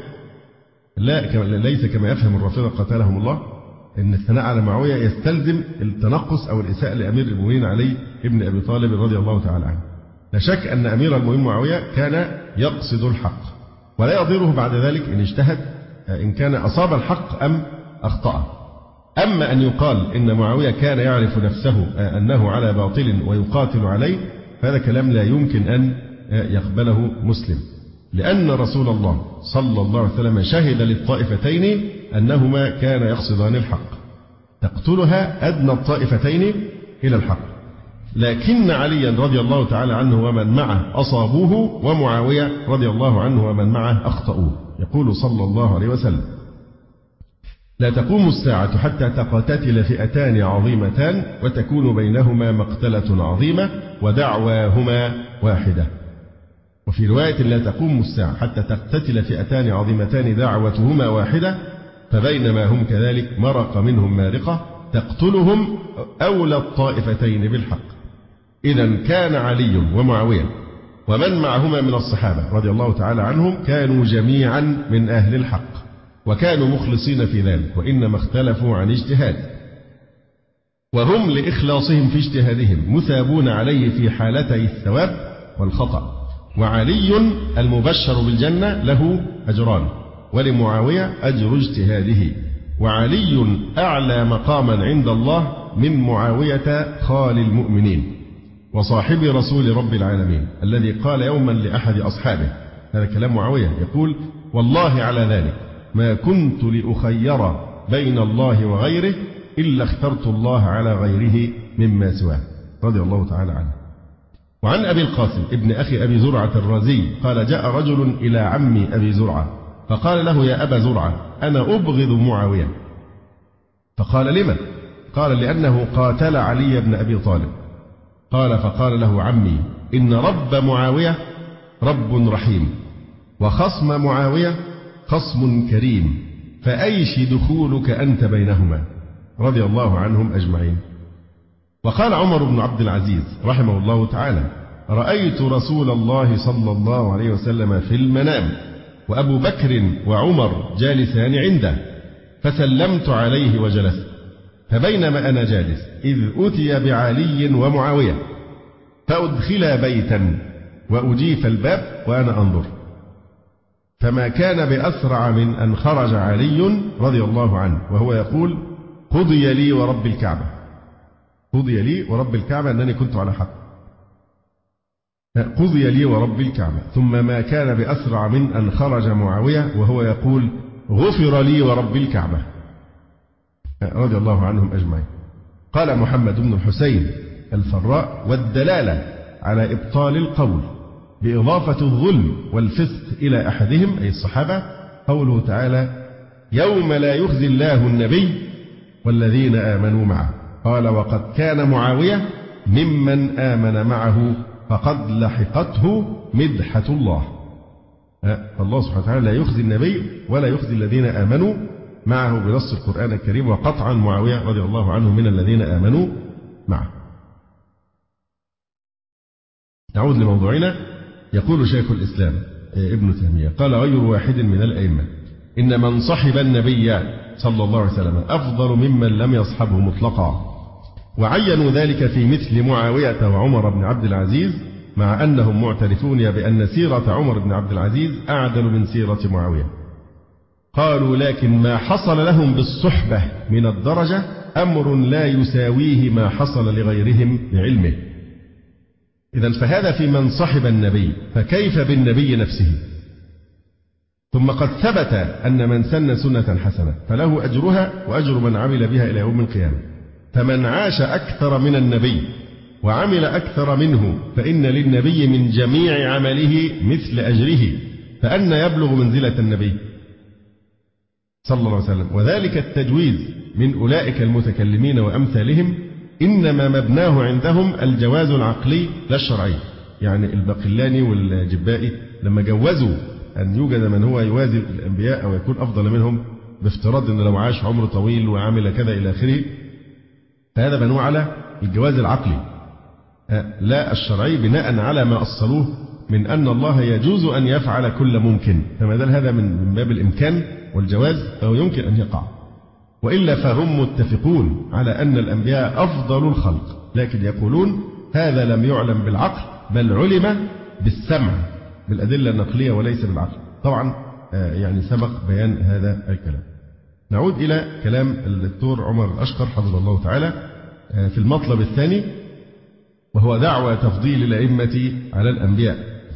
لا ليس كما يفهم الرافضة قتلهم الله أن الثناء على معاوية يستلزم التنقص أو الإساءة لأمير المؤمنين علي ابن أبي طالب رضي الله تعالى عنه. لا شك أن أمير المؤمنين معاوية كان يقصد الحق ولا يضيره بعد ذلك إن اجتهد إن كان أصاب الحق أم أخطأ. أما أن يقال إن معاوية كان يعرف نفسه أنه على باطل ويقاتل عليه فهذا كلام لا يمكن أن يقبله مسلم، لأن رسول الله صلى الله عليه وسلم شهد للطائفتين أنهما كان يقصدان الحق تقتلها أدنى الطائفتين إلى الحق، لكن عليا رضي الله تعالى عنه ومن معه أصابوه ومعاوية رضي الله عنه ومن معه أخطأوه. يقول صلى الله عليه وسلم لا تقوم الساعة حتى تقاتل فئتان عظيمتان وتكون بينهما مقتلة عظيمة ودعواهما واحدة. وفي رواية لا تقوم الساعة حتى تقتتل فئتان عظيمتان دعوتهما واحدة فبينما هم كذلك مرق منهم مارقة تقتلهم أولى الطائفتين بالحق. إذا كان علي ومعاوية ومن معهما من الصحابة رضي الله تعالى عنهم كانوا جميعا من أهل الحق وكانوا مخلصين في ذلك وإنما اختلفوا عن اجتهاد وهم لإخلاصهم في اجتهادهم مثابون عليه في حالتي الثواب والخطأ. وعلي المبشر بالجنة له أجران ولمعاوية أجر اجتهاده وعلي أعلى مقاما عند الله من معاوية خال المؤمنين وصاحب رسول رب العالمين الذي قال يوما لأحد أصحابه هذا كلام معاوية يقول والله على ذلك ما كنت لأخير بين الله وغيره إلا اخترت الله على غيره مما سواه رضي الله تعالى عنه. وعن أبي القاسم ابن أخي أبي زرعة الرازي قال جاء رجل إلى عمي أبي زرعة فقال له يا أبا زرعة أنا أبغض معاوية. فقال لما؟ قال لأنه قاتل علي بن أبي طالب. قال فقال له عمي إن رب معاوية رب رحيم وخصم معاوية خصم كريم فأيش دخولك أنت بينهما رضي الله عنهم أجمعين. وقال عمر بن عبد العزيز رحمه الله تعالى رأيت رسول الله صلى الله عليه وسلم في المنام وأبو بكر وعمر جالسان عنده فسلمت عليه وجلست فبينما أنا جالس إذ أتي بعلي ومعاوية فأدخلا بيتا وأجيف الباب وأنا أنظر فما كان بأسرع من أن خرج علي رضي الله عنه وهو يقول قضي لي ورب الكعبة قضي لي ورب الكعبة أنني كنت على حق قضي لي ورب الكعبة ثم ما كان بأسرع من أن خرج معاوية وهو يقول غفر لي ورب الكعبة رضي الله عنهم أجمعين. قال محمد بن الحسين الفراء والدلالة على إبطال القول بإضافة الظلم والفسق إلى أحدهم أي الصحابة قوله تعالى يوم لا يخزي الله النبي والذين آمنوا معه قال وقد كان معاوية ممن آمن معه فقد لحقته مدحة الله. فالله سبحانه وتعالى لا يخزي النبي ولا يخزي الذين آمنوا معه بنص القرآن الكريم، وقطعا معاوية رضي الله عنه من الذين آمنوا معه. نعود لموضوعنا. يقول شيخ الإسلام ابن تيمية قال غير واحد من الأئمة إن من صحب النبي صلى الله عليه وسلم أفضل ممن لم يصحبه مطلقا، وعينوا ذلك في مثل معاوية وعمر بن عبد العزيز، مع أنهم معترفون بأن سيرة عمر بن عبد العزيز أعدل من سيرة معاوية. قالوا لكن ما حصل لهم بالصحبة من الدرجة أمر لا يساويه ما حصل لغيرهم بعلمه. إذن فهذا في من صحب النبي، فكيف بالنبي نفسه؟ ثم قد ثبت أن من سن سنة حسنة فله أجرها وأجر من عمل بها إلى يوم القيامة. فمن عاش أكثر من النبي وعمل أكثر منه فإن للنبي من جميع عمله مثل أجره، فأن يبلغ منزلة النبي صلى الله عليه وسلم. وذلك التجويز من أولئك المتكلمين وأمثالهم إنما مبناه عندهم الجواز العقلي لا الشرعي. يعني الباقلاني والجبائي لما جوزوا أن يوجد من هو يوازي الأنبياء أو يكون أفضل منهم بافتراض أن لو عاش عمر طويل وعمل كذا إلى آخره، فهذا بنوه على الجواز العقلي لا الشرعي، بناء على ما أصلوه من أن الله يجوز أن يفعل كل ممكن، فما دام هذا من باب الإمكان والجواز فهو يمكن أن يقع. وإلا فهم متفقون على أن الأنبياء أفضل الخلق، لكن يقولون هذا لم يعلم بالعقل بل علم بالسمع بالأدلة النقلية وليس بالعقل. طبعا يعني سبق بيان هذا الكلام. نعود إلى كلام الدكتور عمر الأشقر حفظه الله تعالى في المطلب الثاني، وهو دعوى تفضيل الأئمة على الأنبياء.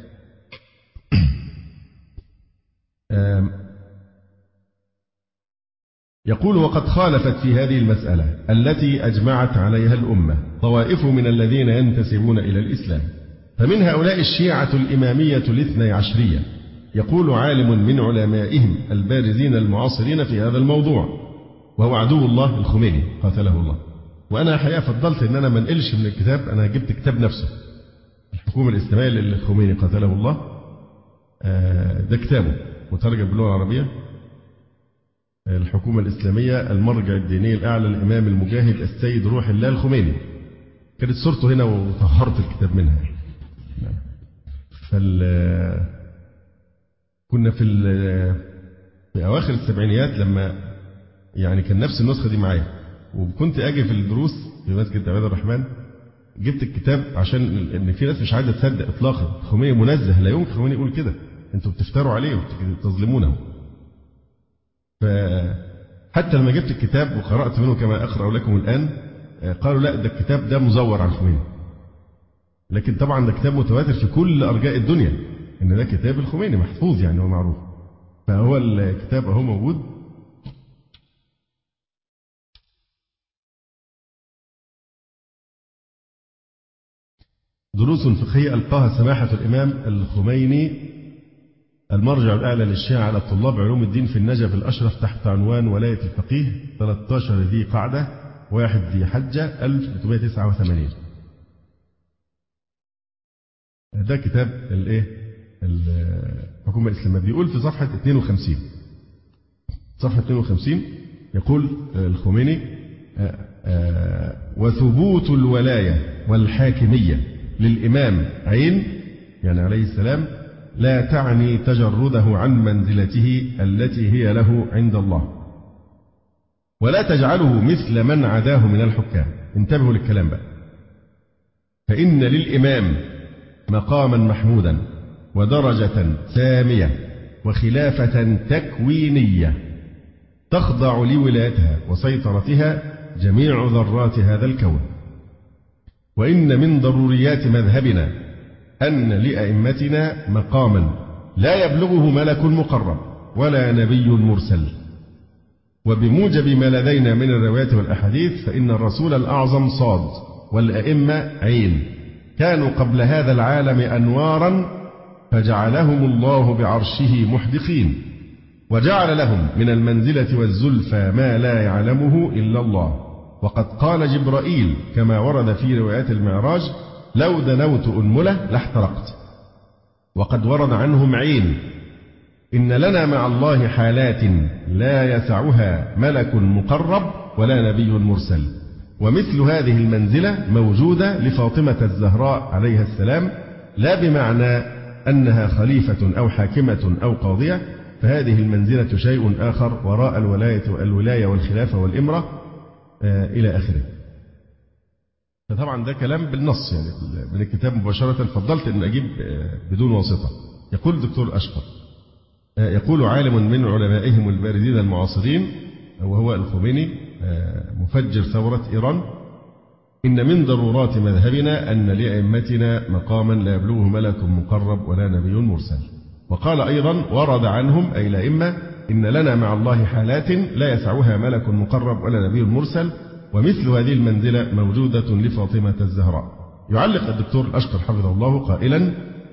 يقول وقد خالفت في هذه المسألة التي أجمعت عليها الأمة طوائف من الذين ينتسبون إلى الإسلام، فمن هؤلاء الشيعة الإمامية الاثني عشرية. يقول عالم من علمائهم البارزين المعاصرين في هذا الموضوع وهو عدو الله الخميني قاتله الله. وأنا حقيقة فضلت أن أنا ما نقلش من الكتاب، أنا جبت كتاب نفسه الحكومة الإسلامية للخميني قاتله الله، ده كتابه مترجم باللغة العربية، الحكومة الإسلامية المرجع الديني الأعلى الإمام المجاهد السيد روح الله الخميني. كانت صورته هنا وطهرت الكتاب منها. فال كنا في في أواخر السبعينيات لما يعني كان نفس النسخة دي معايا، وكنت أجي في الدروس في مسجد عباد الرحمن، جبت الكتاب عشان إن في ناس مش عايزة تصدق إطلاقا الخميني منزه، لا يمكن الخميني يقول كده، أنتوا بتفتروا عليه وتظلمونه. فحتى لما جبت الكتاب وقرأت منه كما أقرأ لكم الآن قالوا لا ده الكتاب ده مزور عن الخميني، لكن طبعا ده كتاب متواتر في كل أرجاء الدنيا إن ده كتاب الخميني محفوظ، يعني هو معروف. فهو الكتاب أهو موجود. دروس فقهية ألقاها سماحة الإمام الخميني المرجع الأعلى للشيعة على الطلاب علوم الدين في النجف الأشرف تحت عنوان ولاية الفقيه ثلاثة عشر ذي قعدة واحد ذي حجة ألف وثلاثمائة وتسعة وثمانين. ده كتاب الايه الحكومة الإسلامية. بيقول في صفحة اثنين وخمسين صفحة اثنين وخمسين يقول الخميني وثبوت الولاية والحاكمية للإمام عين يعني عليه السلام لا تعني تجرده عن منزلته التي هي له عند الله، ولا تجعله مثل من عداه من الحكام. انتبهوا للكلام بقى. فإن للإمام مقاما محمودا ودرجة سامية وخلافة تكوينية تخضع لولايتها وسيطرتها جميع ذرات هذا الكون. وإن من ضروريات مذهبنا أن لأئمتنا مقاما لا يبلغه ملك مقرب ولا نبي مرسل. وبموجب ما لدينا من الروايات والأحاديث فإن الرسول الأعظم صاد والأئمة عين كانوا قبل هذا العالم أنوارا فجعلهم الله بعرشه محدقين، وجعل لهم من المنزلة والزلفى ما لا يعلمه إلا الله، وقد قال جبرائيل كما ورد في روايات المعراج: لو دنوت أنملة لاحترقت. وقد ورد عنه معين: إن لنا مع الله حالات لا يسعها ملك مقرب ولا نبي مرسل. ومثل هذه المنزلة موجودة لفاطمة الزهراء عليها السلام، لا بمعنى أنها خليفة أو حاكمة أو قاضية، فهذه المنزلة شيء آخر وراء الولاية والولاية والخلافة والإمرة آه إلى آخره. فطبعا ده كلام بالنص يعني من الكتاب مباشرة، فضلت أن أجيب بدون واسطة. يقول الدكتور الأشقر، يقول عالم من علمائهم البارزين المعاصرين وهو الخميني مفجر ثورة إيران: إن من ضرورات مذهبنا أن لأئمتنا مقاما لا يبلغه ملك مقرب ولا نبي مرسل. وقال أيضا: ورد عنهم أي الأئمة: إن لنا مع الله حالات لا يسعها ملك مقرب ولا نبي مرسل، ومثل هذه المنزلة موجودة لفاطمة الزهراء. يعلق الدكتور الأشقر حفظه الله قائلا: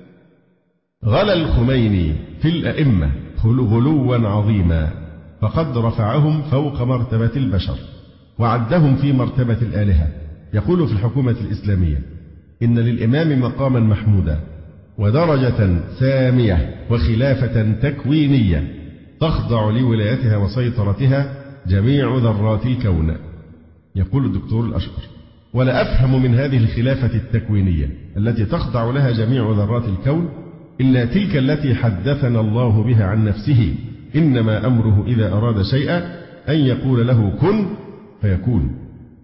غلا الخميني في الأئمة غلوا عظيما، فقد رفعهم فوق مرتبة البشر وعدهم في مرتبة الآلهة. يقول في الحكومة الإسلامية: إن للإمام مقاما محمودا ودرجة سامية وخلافة تكوينية تخضع لولايتها وسيطرتها جميع ذرات الكون. يقول الدكتور الأشقر: ولا أفهم من هذه الخلافة التكوينية التي تخضع لها جميع ذرات الكون إلا تلك التي حدثنا الله بها عن نفسه: إنما أمره إذا أراد شيئا أن يقول له كن فيكون.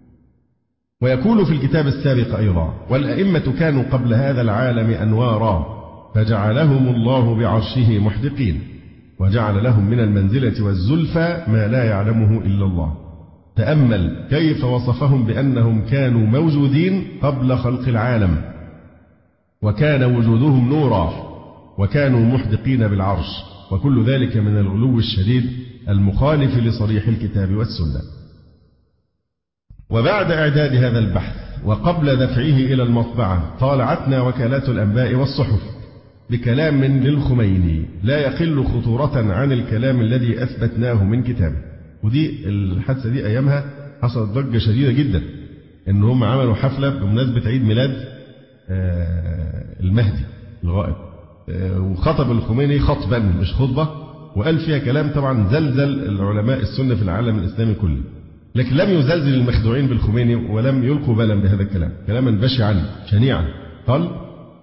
ويقول في الكتاب السابق أيضا: والأئمة كانوا قبل هذا العالم أنوارا فجعلهم الله بعرشه محدقين، وجعل لهم من المنزلة والزلفى ما لا يعلمه إلا الله. تأمل كيف وصفهم بأنهم كانوا موجودين قبل خلق العالم، وكان وجودهم نورا، وكانوا محدقين بالعرش، وكل ذلك من الغلو الشديد المخالف لصريح الكتاب والسنة. وبعد إعداد هذا البحث وقبل دفعه إلى المطبعة طالعتنا وكالات الأنباء والصحف بكلام للخميني لا يقل خطورة عن الكلام الذي أثبتناه من كتابه. ودي الحادثة دي أيامها حصلت ضجة شديدة جدا، إن هم عملوا حفلة بمناسبة عيد ميلاد المهدي الغائب، وخطب الخميني خطبا مش خطبة، وقال فيها كلام طبعا زلزل العلماء السنة في العالم الإسلامي كله، لكن لم يزلزل المخدوعين بالخميني ولم يلقوا بالا بهذا الكلام، كلاما بشعا شنيعا. قال: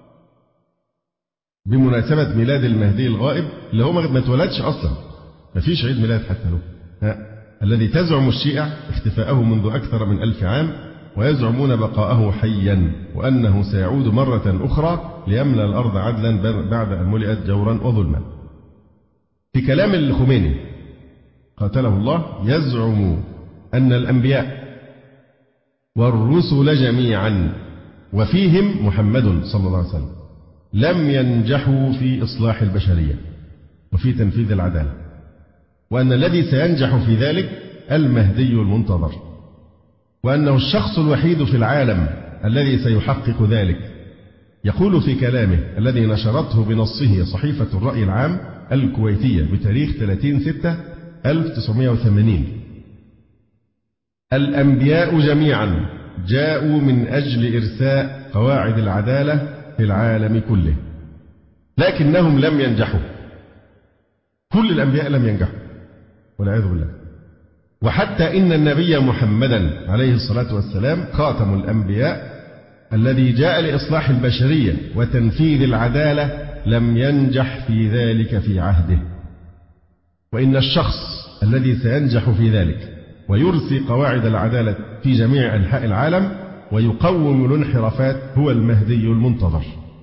بمناسبة ميلاد المهدي الغائب اللي هو ما اتولدش أصلا، ما فيش عيد ميلاد حتى له، الذي تزعم الشيعة اختفاءه منذ أكثر من ألف عام، ويزعمون بقاءه حيا وأنه سيعود مرة أخرى ليملأ الأرض عدلا بعد أن ملئت جورا وظلما. في كلام الخميني قاتله الله يزعم أن الأنبياء والرسل جميعا وفيهم محمد صلى الله عليه وسلم لم ينجحوا في إصلاح البشرية وفي تنفيذ العدالة، وأن الذي سينجح في ذلك المهدي المنتظر، وأنه الشخص الوحيد في العالم الذي سيحقق ذلك. يقول في كلامه الذي نشرته بنصه صحيفة الرأي العام الكويتية بتاريخ ثلاثين ستة ألف وتسعمائة وثمانين: الأنبياء جميعا جاءوا من أجل إرساء قواعد العدالة في العالم كله، لكنهم لم ينجحوا. كل الأنبياء لم ينجحوا والعياذ بالله. وحتى إن النبي محمدا عليه الصلاة والسلام خاتم الأنبياء الذي جاء لإصلاح البشرية وتنفيذ العدالة لم ينجح في ذلك في عهده. وإن الشخص الذي سينجح في ذلك ويرسي قواعد العدالة في جميع أنحاء العالم ويقوم الانحرافات هو المهدي المنتظر.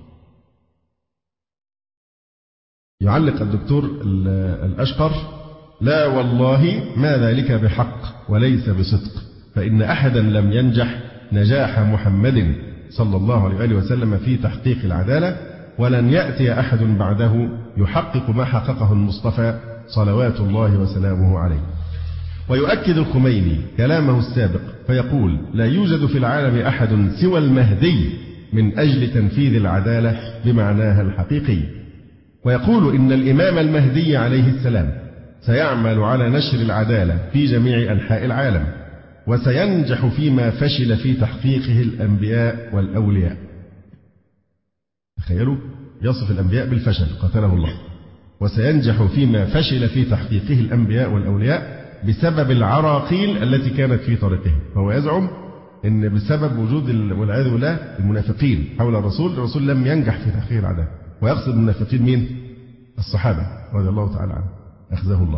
يعلق الدكتور الأشقر: لا والله ما ذلك بحق وليس بصدق، فإن أحدا لم ينجح نجاح محمد صلى الله عليه وآله وسلم في تحقيق العدالة، ولن يأتي أحد بعده يحقق ما حققه المصطفى صلوات الله وسلامه عليه. ويؤكد الخميني كلامه السابق فيقول: لا يوجد في العالم أحد سوى المهدي من أجل تنفيذ العدالة بمعناها الحقيقي. ويقول إن الإمام المهدي عليه السلام سيعمل على نشر العدالة في جميع أنحاء العالم، وسينجح فيما فشل في تحقيقه الأنبياء والأولياء. تخيلوا، يصف الأنبياء بالفشل قتله الله، وسينجح فيما فشل في تحقيقه الأنبياء والأولياء بسبب العراقيل التي كانت في طريقهم. فهو يزعم أن بسبب وجود والعياذ بالله المنافقين حول الرسول، الرسول لم ينجح في تحقيق العدالة. ويقصد المنافقين مين؟ الصحابة رضي الله تعالى عنهم أخذه الله.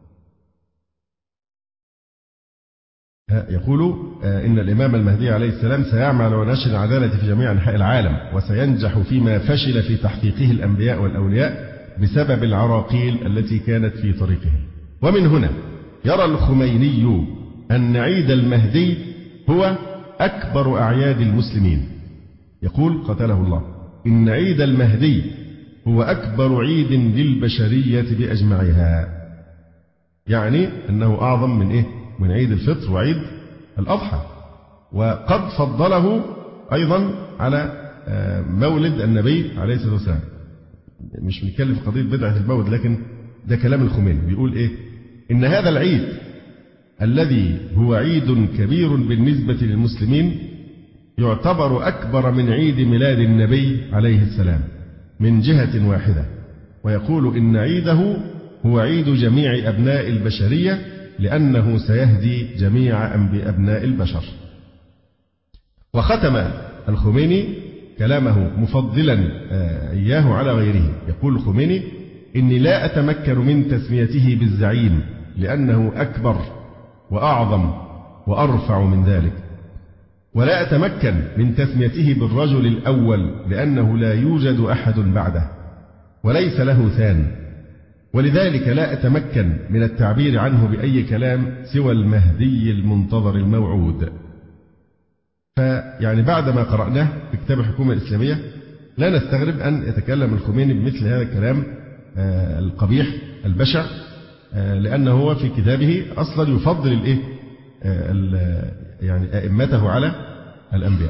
يقول إن الإمام المهدي عليه السلام سيعمل على نشر العدالة في جميع أنحاء العالم، وسينجح فيما فشل في تحقيقه الأنبياء والأولياء بسبب العراقيل التي كانت في طريقه. ومن هنا يرى الخميني أن عيد المهدي هو أكبر أعياد المسلمين. يقول قتله الله: إن عيد المهدي هو أكبر عيد للبشرية بأجمعها. يعني أنه أعظم من إيه؟ من عيد الفطر وعيد الأضحى. وقد فضله أيضا على مولد النبي عليه الصلاة والسلام. مش بنتكلم في قضية بدعة المولد، لكن ده كلام الخميني. بيقول إيه؟ إن هذا العيد الذي هو عيد كبير بالنسبة للمسلمين يعتبر أكبر من عيد ميلاد النبي عليه السلام من جهة واحدة. ويقول إن عيده هو عيد جميع أبناء البشرية، لأنه سيهدي جميع أبناء البشر. وختم الخميني كلامه مفضلا إياه على غيره. يقول الخميني: إني لا أتمكن من تسميته بالزعيم، لأنه أكبر وأعظم وأرفع من ذلك، ولا أتمكن من تسميته بالرجل الأول، لأنه لا يوجد أحد بعده وليس له ثان، ولذلك لا أتمكن من التعبير عنه بأي كلام سوى المهدي المنتظر الموعود. فيعني بعد ما قرأناه في كتاب الحكومة الإسلامية لا نستغرب أن يتكلم الخميني بمثل هذا الكلام القبيح البشع، لأنه هو في كتابه أصلا يفضل الإيه؟ يعني أئمته على الأنبياء.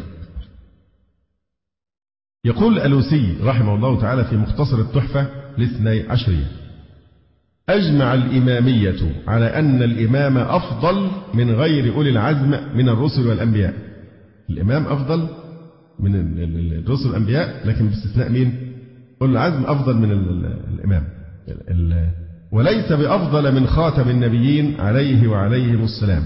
يقول الألوسي رحمه الله تعالى في مختصر التحفة الاثني عشرية: أجمع الإمامية على أن الإمام أفضل من غير أولي العزم من الرسل والأنبياء. الإمام أفضل من الرسل والأنبياء، لكن باستثناء مين؟ أولي العزم أفضل من الإمام، وليس بأفضل من خاتم النبيين عليه وعليهم السلام.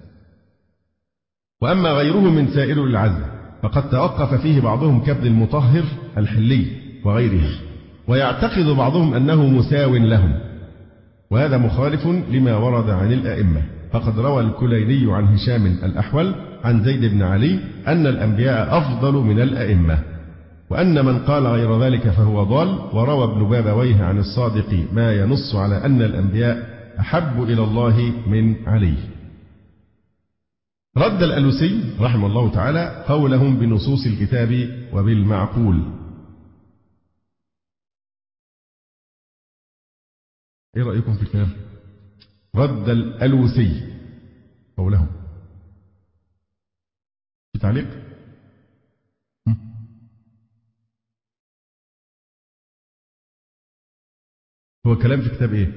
وأما غيره من سائر أولي العزم فقد توقف فيه بعضهم كابن المطهر الحلي وغيره، ويعتقد بعضهم أنه مساو لهم، وهذا مخالف لما ورد عن الأئمة. فقد روى الكليني عن هشام الأحول عن زيد بن علي أن الأنبياء أفضل من الأئمة، وأن من قال غير ذلك فهو ضال. وروى ابن بابويه عن الصادق ما ينص على أن الأنبياء أحب إلى الله من علي. رد الألوسي رحمه الله تعالى قولهم بنصوص الكتاب وبالمعقول. إيه رأيكم في الكلام؟ رد الألوسي قولهم. في تعليق؟ هو كلام في كتاب إيه؟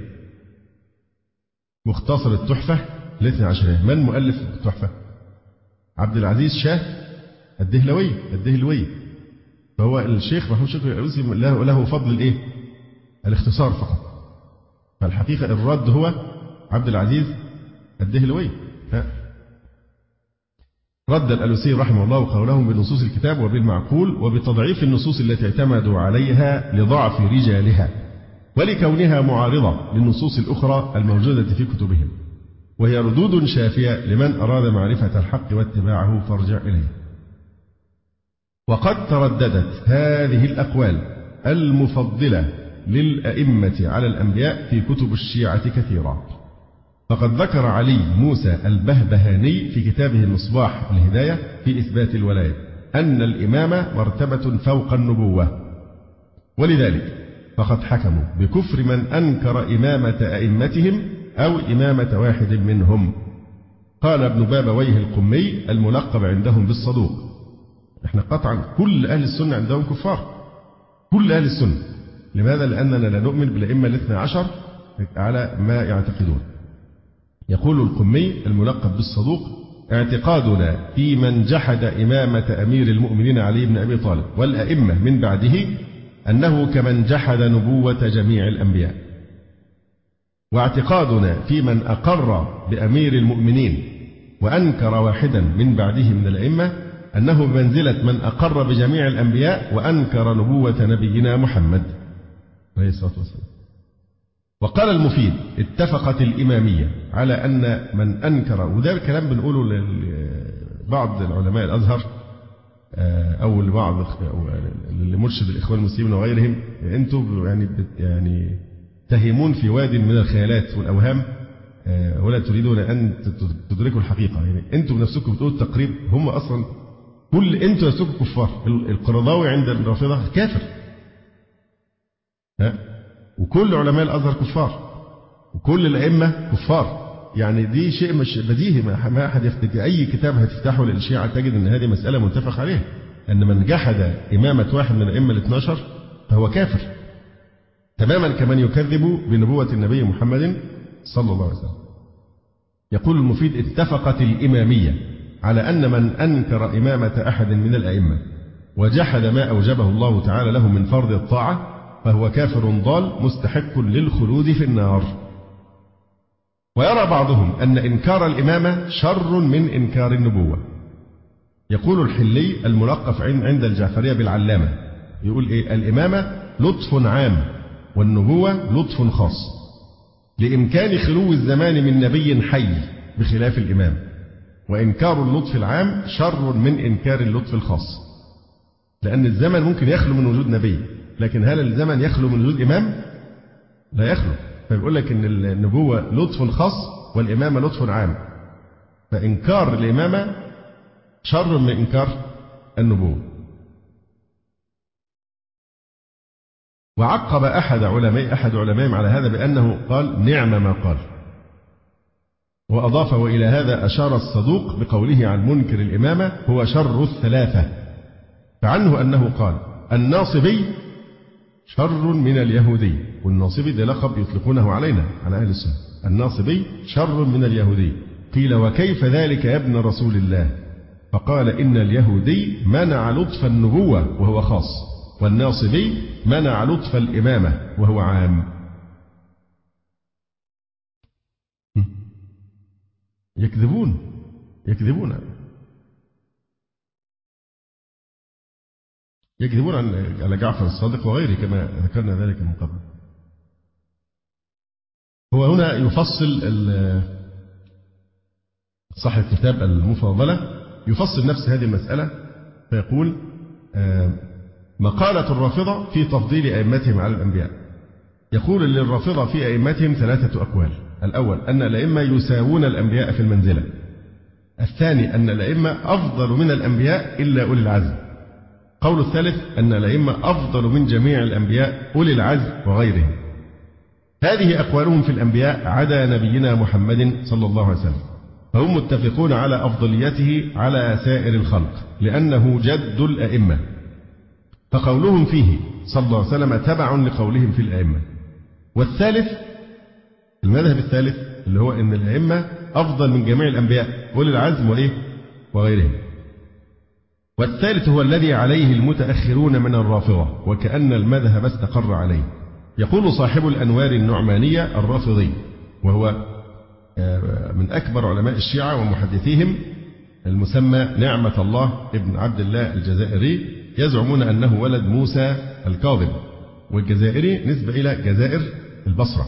مختصر التحفة الاثنى عشرية. من مؤلف التحفة؟ عبد العزيز شاه الدهلوي الدهلوي. فهو الشيخ محمود شكري الألوسي له, له فضل الإيه؟ الاختصار فقط. فالحقيقة الرد هو عبد العزيز الدهلوي. رد الألوسي رحمه الله قولهم بنصوص الكتاب وبالمعقول، وبتضعيف النصوص التي اعتمدوا عليها لضعف رجالها ولكونها معارضة للنصوص الأخرى الموجودة في كتبهم، وهي ردود شافية لمن أراد معرفة الحق واتباعه فارجع إليه. وقد ترددت هذه الأقوال المفضلة للأئمة على الأنبياء في كتب الشيعة كثيرا. فقد ذكر علي موسى البهبهاني في كتابه المصباح الهداية في إثبات الولاية أن الإمامة مرتبة فوق النبوة، ولذلك فقد حكموا بكفر من أنكر إمامة أئمتهم أو إمامة واحد منهم. قال ابن بابويه القمي الملقب عندهم بالصدوق: احنا قطعا كل أهل السنة عندهم كفار، كل أهل السنة. لماذا؟ لأننا لا نؤمن بالأئمة الاثنى عشر على ما يعتقدون. يقول القمي الملقب بالصدوق: اعتقادنا في من جحد إمامة أمير المؤمنين علي بن أبي طالب والأئمة من بعده أنه كمن جحد نبوة جميع الأنبياء. واعتقادنا في من أقر بأمير المؤمنين وأنكر واحدا من بعده من الأئمة أنه بمنزلة من أقر بجميع الأنبياء وأنكر نبوة نبينا محمد عليه الصلاة والسلام. وقال المفيد: اتفقت الإمامية على أن من أنكر، وده الكلام بنقوله لبعض العلماء الأزهر أو لبعض لمرشد الإخوان المسلمين وغيرهم، أنتم يعني يعني تهيمون في واد من الخيالات والأوهام ولا تريدون أن تدركوا الحقيقة. يعني أنتم بنفسكم بتقولوا التقريب، هم أصلا كل أنتم نفسكم كفار. القرضاوي عند الرافضة كافر، ها؟ وكل علماء الأزهر كفار، وكل الأئمة كفار. يعني دي شيء مش بديهي، ما أحد يفتكر. أي كتاب هتفتحه للشيعة تجد أن هذه مسألة متفق عليها، أن من جحد إمامة واحد من الأئمة الاثنى عشر فهو كافر، تماما كمن يكذب بنبوة النبي محمد صلى الله عليه وسلم. يقول المفيد: اتفقت الإمامية على أن من أنكر إمامة أحد من الأئمة وجحد ما أوجبه الله تعالى له من فرض الطاعة فهو كافر ضال مستحق للخلود في النار. ويرى بعضهم أن إنكار الإمامة شر من إنكار النبوة. يقول الحلي الملقف عند الجعفرية بالعلامة، يقول إيه؟ الإمامة لطف عام والنبوة لطف خاص، لإمكان خلو الزمان من نبي حي بخلاف الإمام. وإنكار اللطف العام شر من إنكار اللطف الخاص، لأن الزمن ممكن يخلو من وجود نبي، لكن هل الزمن يخلو من وجود إمام؟ لا يخلو. فيقول لك إن النبوة لطف خاص والإمامة لطف عام، فإنكار الإمامة شر من إنكار النبوة. وعقب أحد علماء أحد علمائهم على هذا بأنه قال: نعم ما قال. وأضاف: وإلى هذا أشار الصدوق بقوله عن منكر الإمامة: هو شر الثلاثة. فعنه أنه قال: الناصبي شر من اليهودي. والناصبي ده لقب يطلقونه علينا على أهل السنة، الناصبي شر من اليهودي. قيل: وكيف ذلك يا ابن رسول الله؟ فقال: إن اليهودي منع لطف النبوة وهو خاص، والناصبي منع لطف الإمامة وهو عام. يكذبون يكذبون يكذبون على جعفر الصادق وغيره كما ذكرنا ذلك من قبل. هو هنا يفصل صاحب كتاب المفاضلة يفصل نفس هذه المسألة، فيقول: مقالة الرافضة في تفضيل أئمتهم على الأنبياء. يقول للرافضة في أئمتهم ثلاثة أقوال: الأول أن الأئمة يساوون الأنبياء في المنزلة. الثاني أن الأئمة أفضل من الأنبياء إلا أولي العزم. قول الثالث أن الأئمة أفضل من جميع الأنبياء أولي العزم وغيرهم. هذه أقوالهم في الأنبياء عدا نبينا محمد صلى الله عليه وسلم، فهم متفقون على أفضليته على سائر الخلق لأنه جد الأئمة، فقولهم فيه صلى الله عليه وسلم تبع لقولهم في الأئمة. والثالث المذهب الثالث اللي هو أن الأئمة أفضل من جميع الأنبياء أولي العزم وإيه وغيرهم. والثالث هو الذي عليه المتأخرون من الرافضة، وكأن المذهب استقر عليه. يقول صاحب الأنوار النعمانية الرافضي، وهو من أكبر علماء الشيعة ومحدثيهم، المسمى نعمة الله ابن عبد الله الجزائري، يزعمون أنه ولد موسى الكاظم، والجزائري نسبة إلى جزائر البصرة.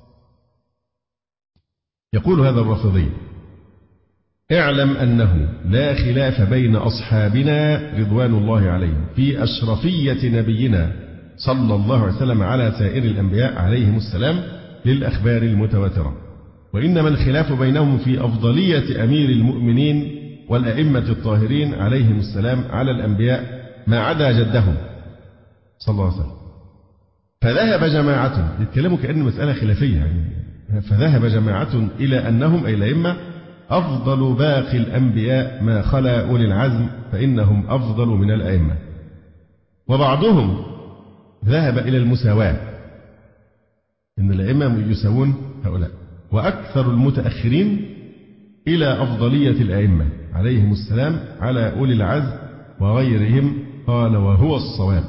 يقول هذا الرافضي: اعلم أنه لا خلاف بين أصحابنا رضوان الله عليهم في أشرفية نبينا صلى الله عليه وسلم على سائر الأنبياء عليهم السلام للأخبار المتواترة، وإنما الخلاف بينهم في أفضلية أمير المؤمنين والأئمة الطاهرين عليهم السلام على الأنبياء ما عدا جدهم صلى الله عليه وسلم. فذهب جماعة، يتكلموا كأن مسألة خلافية يعني، فذهب جماعة إلى أنهم أي الأئمة أفضل باقي الأنبياء ما خلا أولي العزم، فإنهم أفضل من الأئمة. وبعضهم ذهب إلى المساواة، إن الأئمة يساوون هؤلاء. وأكثر المتأخرين إلى أفضلية الأئمة عليهم السلام على أولي العزم وغيرهم، قال: وهو الصواب.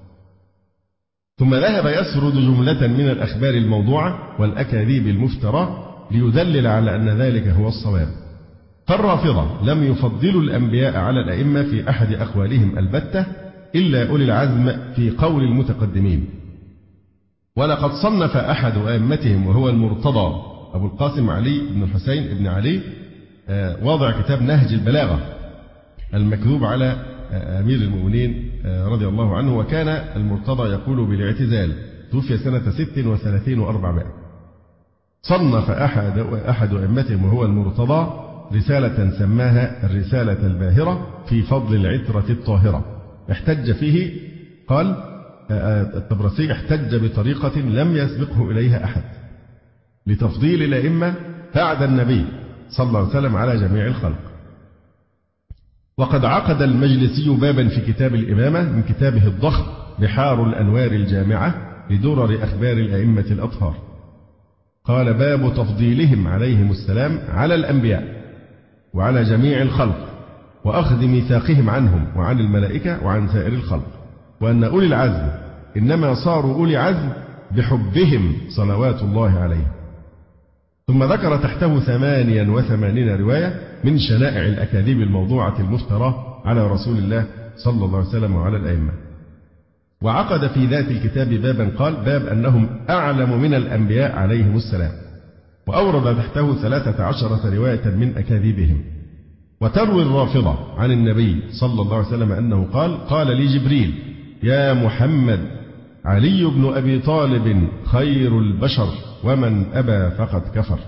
ثم ذهب يسرد جملة من الأخبار الموضوعة والأكاذيب المفترى ليدلل على أن ذلك هو الصواب. فالرافضة لم يفضلوا الأنبياء على الأئمة في أحد أقوالهم البتة إلا أولي العزم في قول المتقدمين. ولقد صنف أحد أئمتهم وهو المرتضى أبو القاسم علي بن الحسين بن علي واضع كتاب نهج البلاغة المكذوب على أمير المؤمنين رضي الله عنه، وكان المرتضى يقول بالاعتزال، توفي سنة ست وثلاثين وأربعمائة. صنف أحد أحد أئمتهم وهو المرتضى رسالة سماها الرسالة الباهرة في فضل العترة الطاهرة. احتج فيه، قال الطبرسي، احتج بطريقة لم يسبقه إليها أحد لتفضيل الأئمة بعد النبي صلى الله عليه وسلم على جميع الخلق. وقد عقد المجلسي بابا في كتاب الإمامة من كتابه الضخم بحار الأنوار الجامعة لدرر أخبار الأئمة الأطهار، قال: باب تفضيلهم عليهم السلام على الأنبياء وعلى جميع الخلق، وأخذ ميثاقهم عنهم وعن الملائكة وعن سائر الخلق، وأن أولي العزم إنما صاروا أولي عزم بحبهم صلوات الله عليهم. ثم ذكر تحته ثمانيا وثمانين رواية من شنائع الأكاذيب الموضوعة المفترى على رسول الله صلى الله عليه وسلم وعلى الأئمة. وعقد في ذات الكتاب بابا قال: باب أنهم أعلم من الأنبياء عليهم السلام، وأورد تحته ثلاثة عشرة رواية من أكاذيبهم. وتروي الرافضة عن النبي صلى الله عليه وسلم أنه قال: قال لي جبريل: يا محمد، علي بن أبي طالب خير البشر، ومن أبى فقد كفر.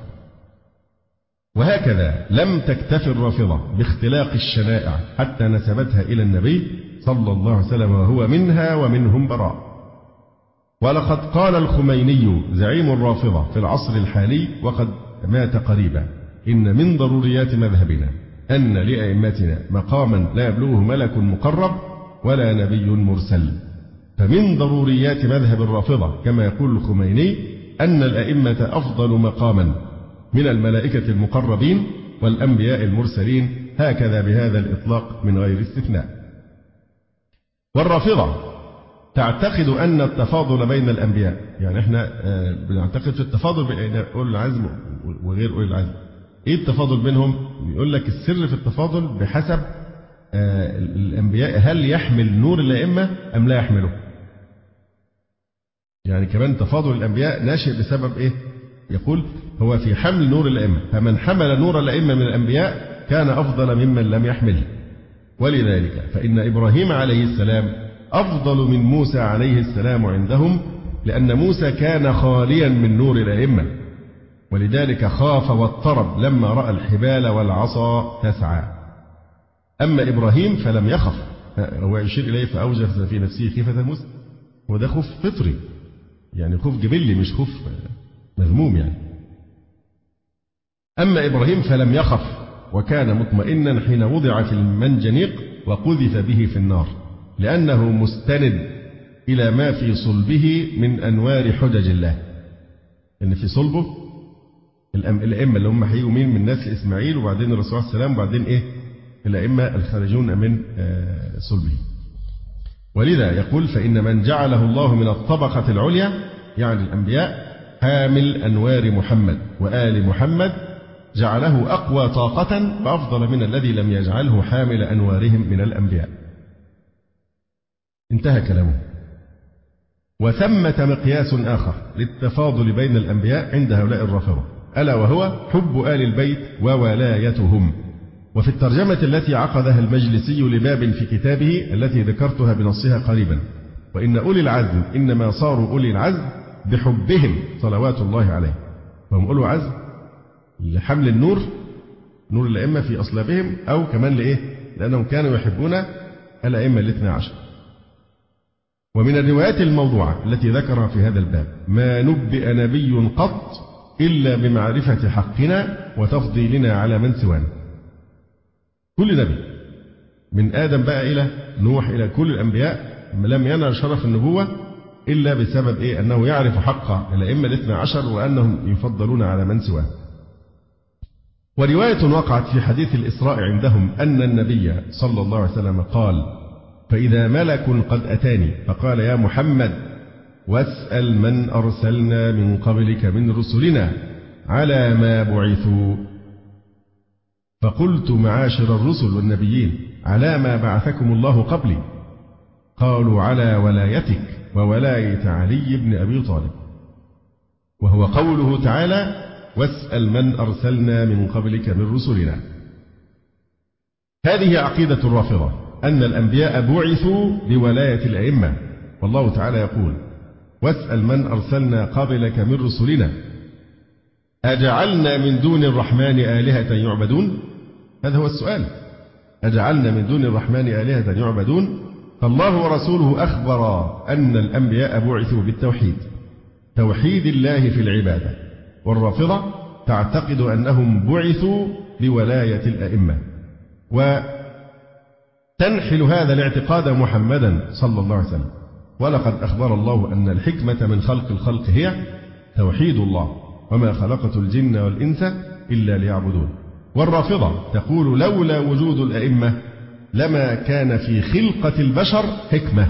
وهكذا لم تكتف الرافضة باختلاق الشنائع حتى نسبتها إلى النبي صلى الله عليه وسلم، وهو منها ومنهم براء. ولقد قال الخميني زعيم الرافضة في العصر الحالي وقد مات قريبا: إن من ضروريات مذهبنا أن لأئمتنا مقاما لا يبلغه ملك مقرب ولا نبي مرسل. فمن ضروريات مذهب الرافضة كما يقول الخميني أن الأئمة أفضل مقاما من الملائكة المقربين والأنبياء المرسلين، هكذا بهذا الإطلاق من غير استثناء. والرافضة تعتقد أن التفاضل بين الأنبياء، يعني احنا بنعتقد في التفاضل بين أولي العزم وغير أولي العزم. إيه التفاضل بينهم؟ يقول لك السر في التفاضل بحسب الأنبياء هل يحمل نور الأئمة أم لا يحمله. يعني كمان تفاضل الأنبياء ناشئ بسبب إيه؟ يقول هو في حمل نور الأئمة، فمن حمل نور الأئمة من الأنبياء كان أفضل ممن لم يحمله. ولذلك فإن إبراهيم عليه السلام أفضل من موسى عليه السلام عندهم، لأن موسى كان خاليا من نور الأئمة، ولذلك خاف واضطرب لما رأى الحبال والعصا تسعى. أما إبراهيم فلم يخف، هو يشير إليه فأوجس في نفسه خيفة موسى، وده خوف فطري، يعني خوف جبلي مش خوف مذموم يعني. أما إبراهيم فلم يخف وكان مطمئنا حين وضع في المنجنيق وقذف به في النار، لأنه مستند إلى ما في صلبه من أنوار حجج الله. إن في صلبه الأئمة اللي هم هيجوا مين؟ من نسل إسماعيل، وبعدين الرسول عليه السلام، وبعدين إيه؟ الأئمة الخارجون من صلبه. ولذا يقول: فإن من جعله الله من الطبقة العليا، يعني الأنبياء، حامل أنوار محمد وآل محمد، جعله أقوى طاقة وأفضل من الذي لم يجعله حامل أنوارهم من الأنبياء. انتهى كلامه. وثمة مقياس آخر للتفاضل بين الأنبياء عند هؤلاء الرافضة، ألا وهو حب آل البيت وولايتهم. وفي الترجمة التي عقدها المجلسي لباب في كتابه التي ذكرتها بنصها قريبا: وإن أولي العزم إنما صاروا أولي العزم بحبهم صلوات الله عليه. فهم أولو عزم لحمل النور، نور الأئمة في أصلابهم، أو كمان لإيه؟ لأنهم كانوا يحبون الأئمة الاثنى عشر. ومن الروايات الموضوعة التي ذكرها في هذا الباب: ما نبئ نبي قط إلا بمعرفة حقنا وتفضيلنا على من سوانا. كل نبي من آدم بقى إلى نوح إلى كل الأنبياء لم ينال شرف النبوة إلا بسبب إيه؟ أنه يعرف حق الأئمة الاثنى عشر وأنهم يفضلون على من سواه. ورواية وقعت في حديث الإسراء عندهم أن النبي صلى الله عليه وسلم قال: فإذا ملك قد أتاني فقال: يا محمد واسأل من أرسلنا من قبلك من رسلنا على ما بعثوا. فقلت: معاشر الرسل والنبيين على ما بعثكم الله قبلي؟ قالوا: على ولايتك وولاية علي بن أبي طالب. وهو قوله تعالى: واسأل من أرسلنا من قبلك من رسلنا. هذه عقيدة الرافضة، أن الأنبياء بعثوا بولاية الأئمة، والله تعالى يقول: واسأل من أرسلنا قبلك من رسلنا أجعلنا من دون الرحمن آلهة يعبدون؟ هذا هو السؤال، أجعلنا من دون الرحمن آلهة يعبدون؟ فالله ورسوله أخبر أن الأنبياء بعثوا بالتوحيد، توحيد الله في العبادة، والرافضة تعتقد أنهم بعثوا بولاية الأئمة، وتنحل هذا الاعتقاد محمدا صلى الله عليه وسلم. ولقد أخبر الله أن الحكمة من خلق الخلق هي توحيد الله، وما خلقت الجن والإنس إلا ليعبدون. والرافضة تقول: لولا وجود الأئمة لما كان في خلقة البشر حكمة،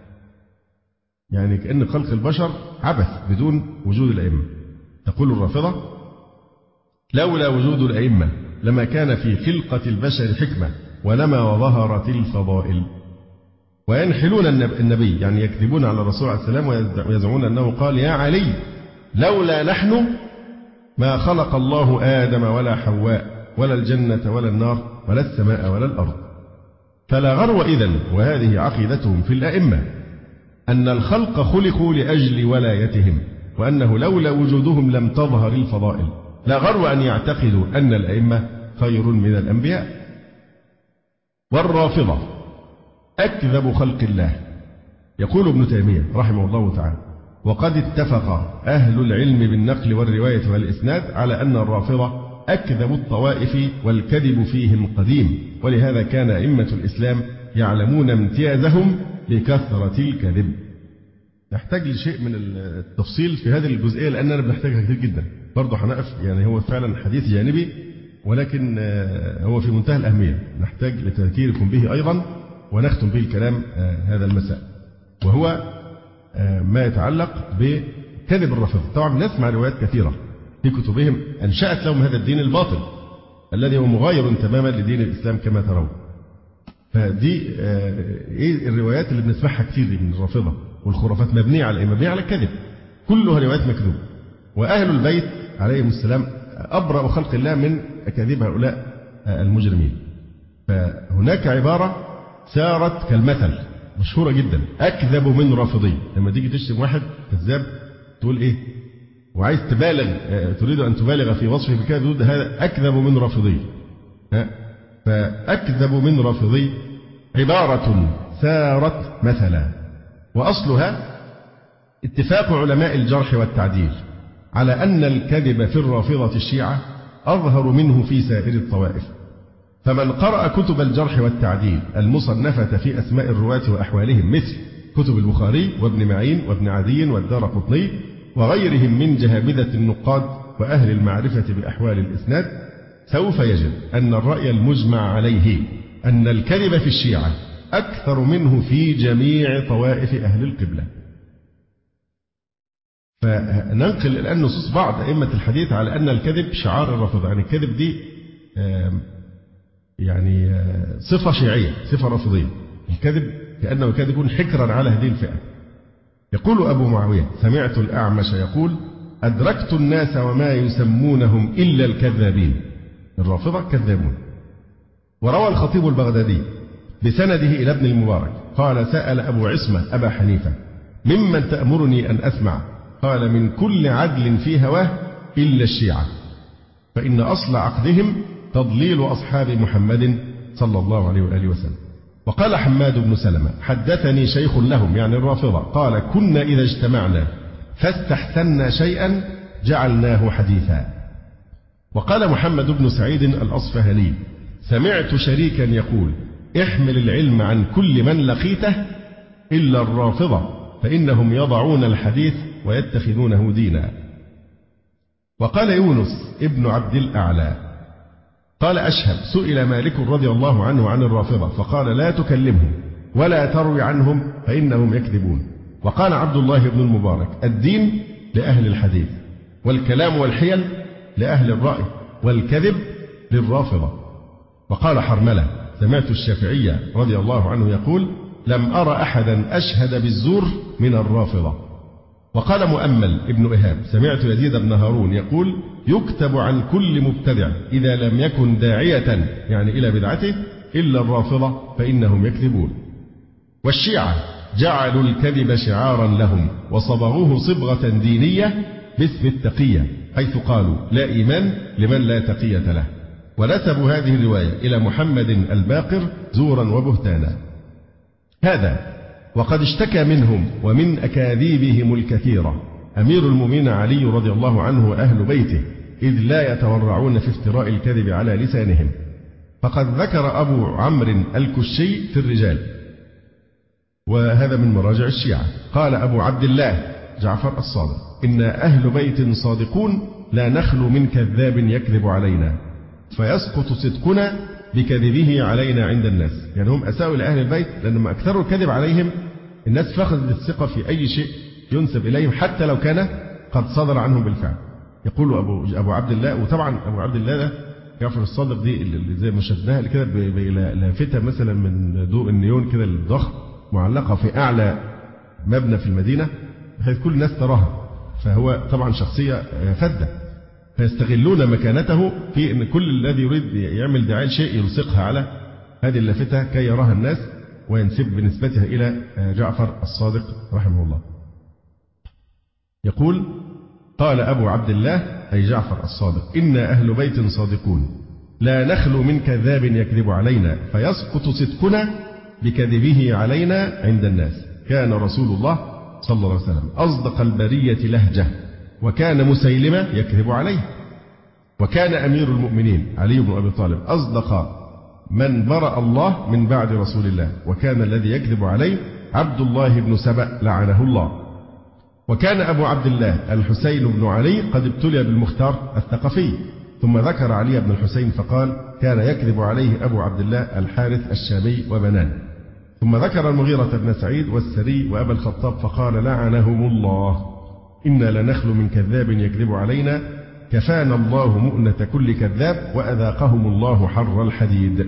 يعني كأن خلق البشر عبث بدون وجود الأئمة. تقول الرافضة: لولا وجود الأئمة لما كان في خلقة البشر حكمة ولما ظهرت الفضائل. وينحلون النبي، يعني يكذبون على الرسول عليه السلام ويزعمون أنه قال: يا علي لولا نحن ما خلق الله آدم ولا حواء ولا الجنة ولا النار ولا السماء ولا الأرض. فلا غرو إذن، وهذه عقيدتهم في الأئمة، أن الخلق خلقوا لأجل ولايتهم، وأنه لولا وجودهم لم تظهر الفضائل. لا غرو أن يعتقدوا أن الأئمة خير من الأنبياء. والرافضة أكذب خلق الله. يقول ابن تيمية رحمه الله تعالى: وقد اتفق أهل العلم بالنقل والرواية والإسناد على أن الرافضة أكذب الطوائف والكذب فيهم قديم، ولهذا كان أئمة الإسلام يعلمون امتيازهم بكثرة الكذب. نحتاج لشيء من التفصيل في هذه الجزئية لأننا بنحتاجها كثير جدا. برضه هنقف، يعني هو فعلا حديث جانبي ولكن هو في منتهى الأهمية، نحتاج لتذكيركم به أيضا ونختم به الكلام هذا المساء، وهو ما يتعلق بكذب الرافضة. طبعا نسمع روايات كثيرة في كتبهم أنشأت لهم هذا الدين الباطل الذي هو مغاير تماما لدين الإسلام كما ترون. فدي إيه الروايات اللي بنسمعها كثير من الرافضة والخرافات مبنية على إيه؟ مبنية على الكذب، كلها روايات مكذوبة. وأهل البيت عليهم السلام أبرأ خلق الله من أكاذيب هؤلاء المجرمين. فهناك عبارة سارت كالمثل مشهورة جدا: أكذب من رافضي. لما تيجي تشتم واحد كذاب تقول إيه؟ وعايز تبالغ، تريد أن تبالغ في وصفه بكذب، هذا أكذب من رافضي. فأكذب من رافضي عبارة سارت مثلا، وأصلها اتفاق علماء الجرح والتعديل على أن الكذب في الرافضة الشيعة أظهر منه في سائر الطوائف. فمن قرأ كتب الجرح والتعديل المصنفة في أسماء الرواة وأحوالهم مثل كتب البخاري وابن معين وابن عدي والدارقطني وغيرهم من جهابذة النقاد وأهل المعرفة بأحوال الإسناد، سوف يجد أن الرأي المجمع عليه أن الكذب في الشيعة أكثر منه في جميع طوائف أهل القبلة. فننقل الآن نصوص بعض أئمة الحديث على أن الكذب شعار الرافضة، يعني الكذب دي يعني صفة شيعية، صفة رافضية. الكذب كأنه يكذبون حكرا على هذه الفئة. يقول أبو معاوية: سمعت الأعمش يقول: أدركت الناس وما يسمونهم إلا الكذابين. الرافضة كذابون. وروى الخطيب البغدادي بسنده إلى ابن المبارك قال: سأل أبو عصمة أبا حنيفة: ممن تأمرني أن أسمع؟ قال: من كل عدل في هواه إلا الشيعة، فإن أصل عقدهم تضليل أصحاب محمد صلى الله عليه وآله وسلم. وقال حماد بن سلمة: حدثني شيخ لهم، يعني الرافضة، قال: كنا إذا اجتمعنا فاستحسنا شيئا جعلناه حديثا. وقال محمد بن سعيد الأصفهاني: سمعت شريكا يقول: احمل العلم عن كل من لقيته إلا الرافضة، فإنهم يضعون الحديث ويتخذونه دينا. وقال يونس ابن عبد الأعلى: قال أشهب سئل مالك رضي الله عنه عن الرافضة فقال لا تكلمهم ولا تروي عنهم فإنهم يكذبون. وقال عبد الله بن المبارك الدين لأهل الحديث والكلام والحيل لأهل الرأي والكذب للرافضة. وقال حرملة سمعت الشافعي رضي الله عنه يقول لم أرى أحدا أشهد بالزور من الرافضة. وقال مؤمل ابن إهاب سمعت يزيد بن هارون يقول يكتب عن كل مبتدع إذا لم يكن داعية يعني إلى بدعته إلا الرافضة فإنهم يكذبون. والشيعة جعلوا الكذب شعارا لهم وصبغوه صبغة دينية باسم التقية حيث قالوا لا إيمان لمن لا تقية له، ونسبوا هذه الرواية إلى محمد الباقر زورا وبهتانا. هذا وقد اشتكى منهم ومن أكاذيبهم الكثيرة أمير المؤمنين علي رضي الله عنه وأهل بيته إذ لا يتورعون في افتراء الكذب على لسانهم. فقد ذكر أبو عمرو الكشي في الرجال وهذا من مراجع الشيعة قال أبو عبد الله جعفر الصادق إن أهل بيت صادقون لا نخلو من كذاب يكذب علينا فيسقط صدقنا بكذبه علينا عند الناس. يعني هم أساءوا لأهل البيت لأنهم أكثروا الكذب عليهم الناس فقدت الثقة في أي شيء ينسب إليهم حتى لو كان قد صدر عنهم بالفعل. يقول أبو أبو عبد الله وطبعا أبو عبد الله ده جعفر الصادق دي اللي زي ما شدناها كده بلافتة مثلا من ضوء النيون كده الضخم معلقة في أعلى مبنى في المدينة بحيث كل الناس تراها. فهو طبعا شخصية فذة فيستغلون مكانته في أن كل الذي يريد يعمل دعاية شيء يلصقها على هذه اللافتة كي يراها الناس وينسب بنسبتها إلى جعفر الصادق رحمه الله. يقول قال أبو عبد الله أي جعفر الصادق إنا أهل بيت صادقون لا نخلو من كذاب يكذب علينا فيسقط صدقنا بكذبه علينا عند الناس. كان رسول الله صلى الله عليه وسلم أصدق البرية لهجة وكان مسيلمة يكذب عليه. وكان أمير المؤمنين علي بن أبي طالب أصدق من برأ الله من بعد رسول الله وكان الذي يكذب عليه عبد الله بن سبأ لعنه الله. وكان أبو عبد الله الحسين بن علي قد ابتلي بالمختار الثقفي ثم ذكر علي بن الحسين فقال كان يكذب عليه أبو عبد الله الحارث الشامي وبنان. ثم ذكر المغيرة بن سعيد والسري وأبا الخطاب فقال لعنهم الله إنا لنخلو من كذاب يكذب علينا كفانا الله مؤنة كل كذاب وأذاقهم الله حر الحديد.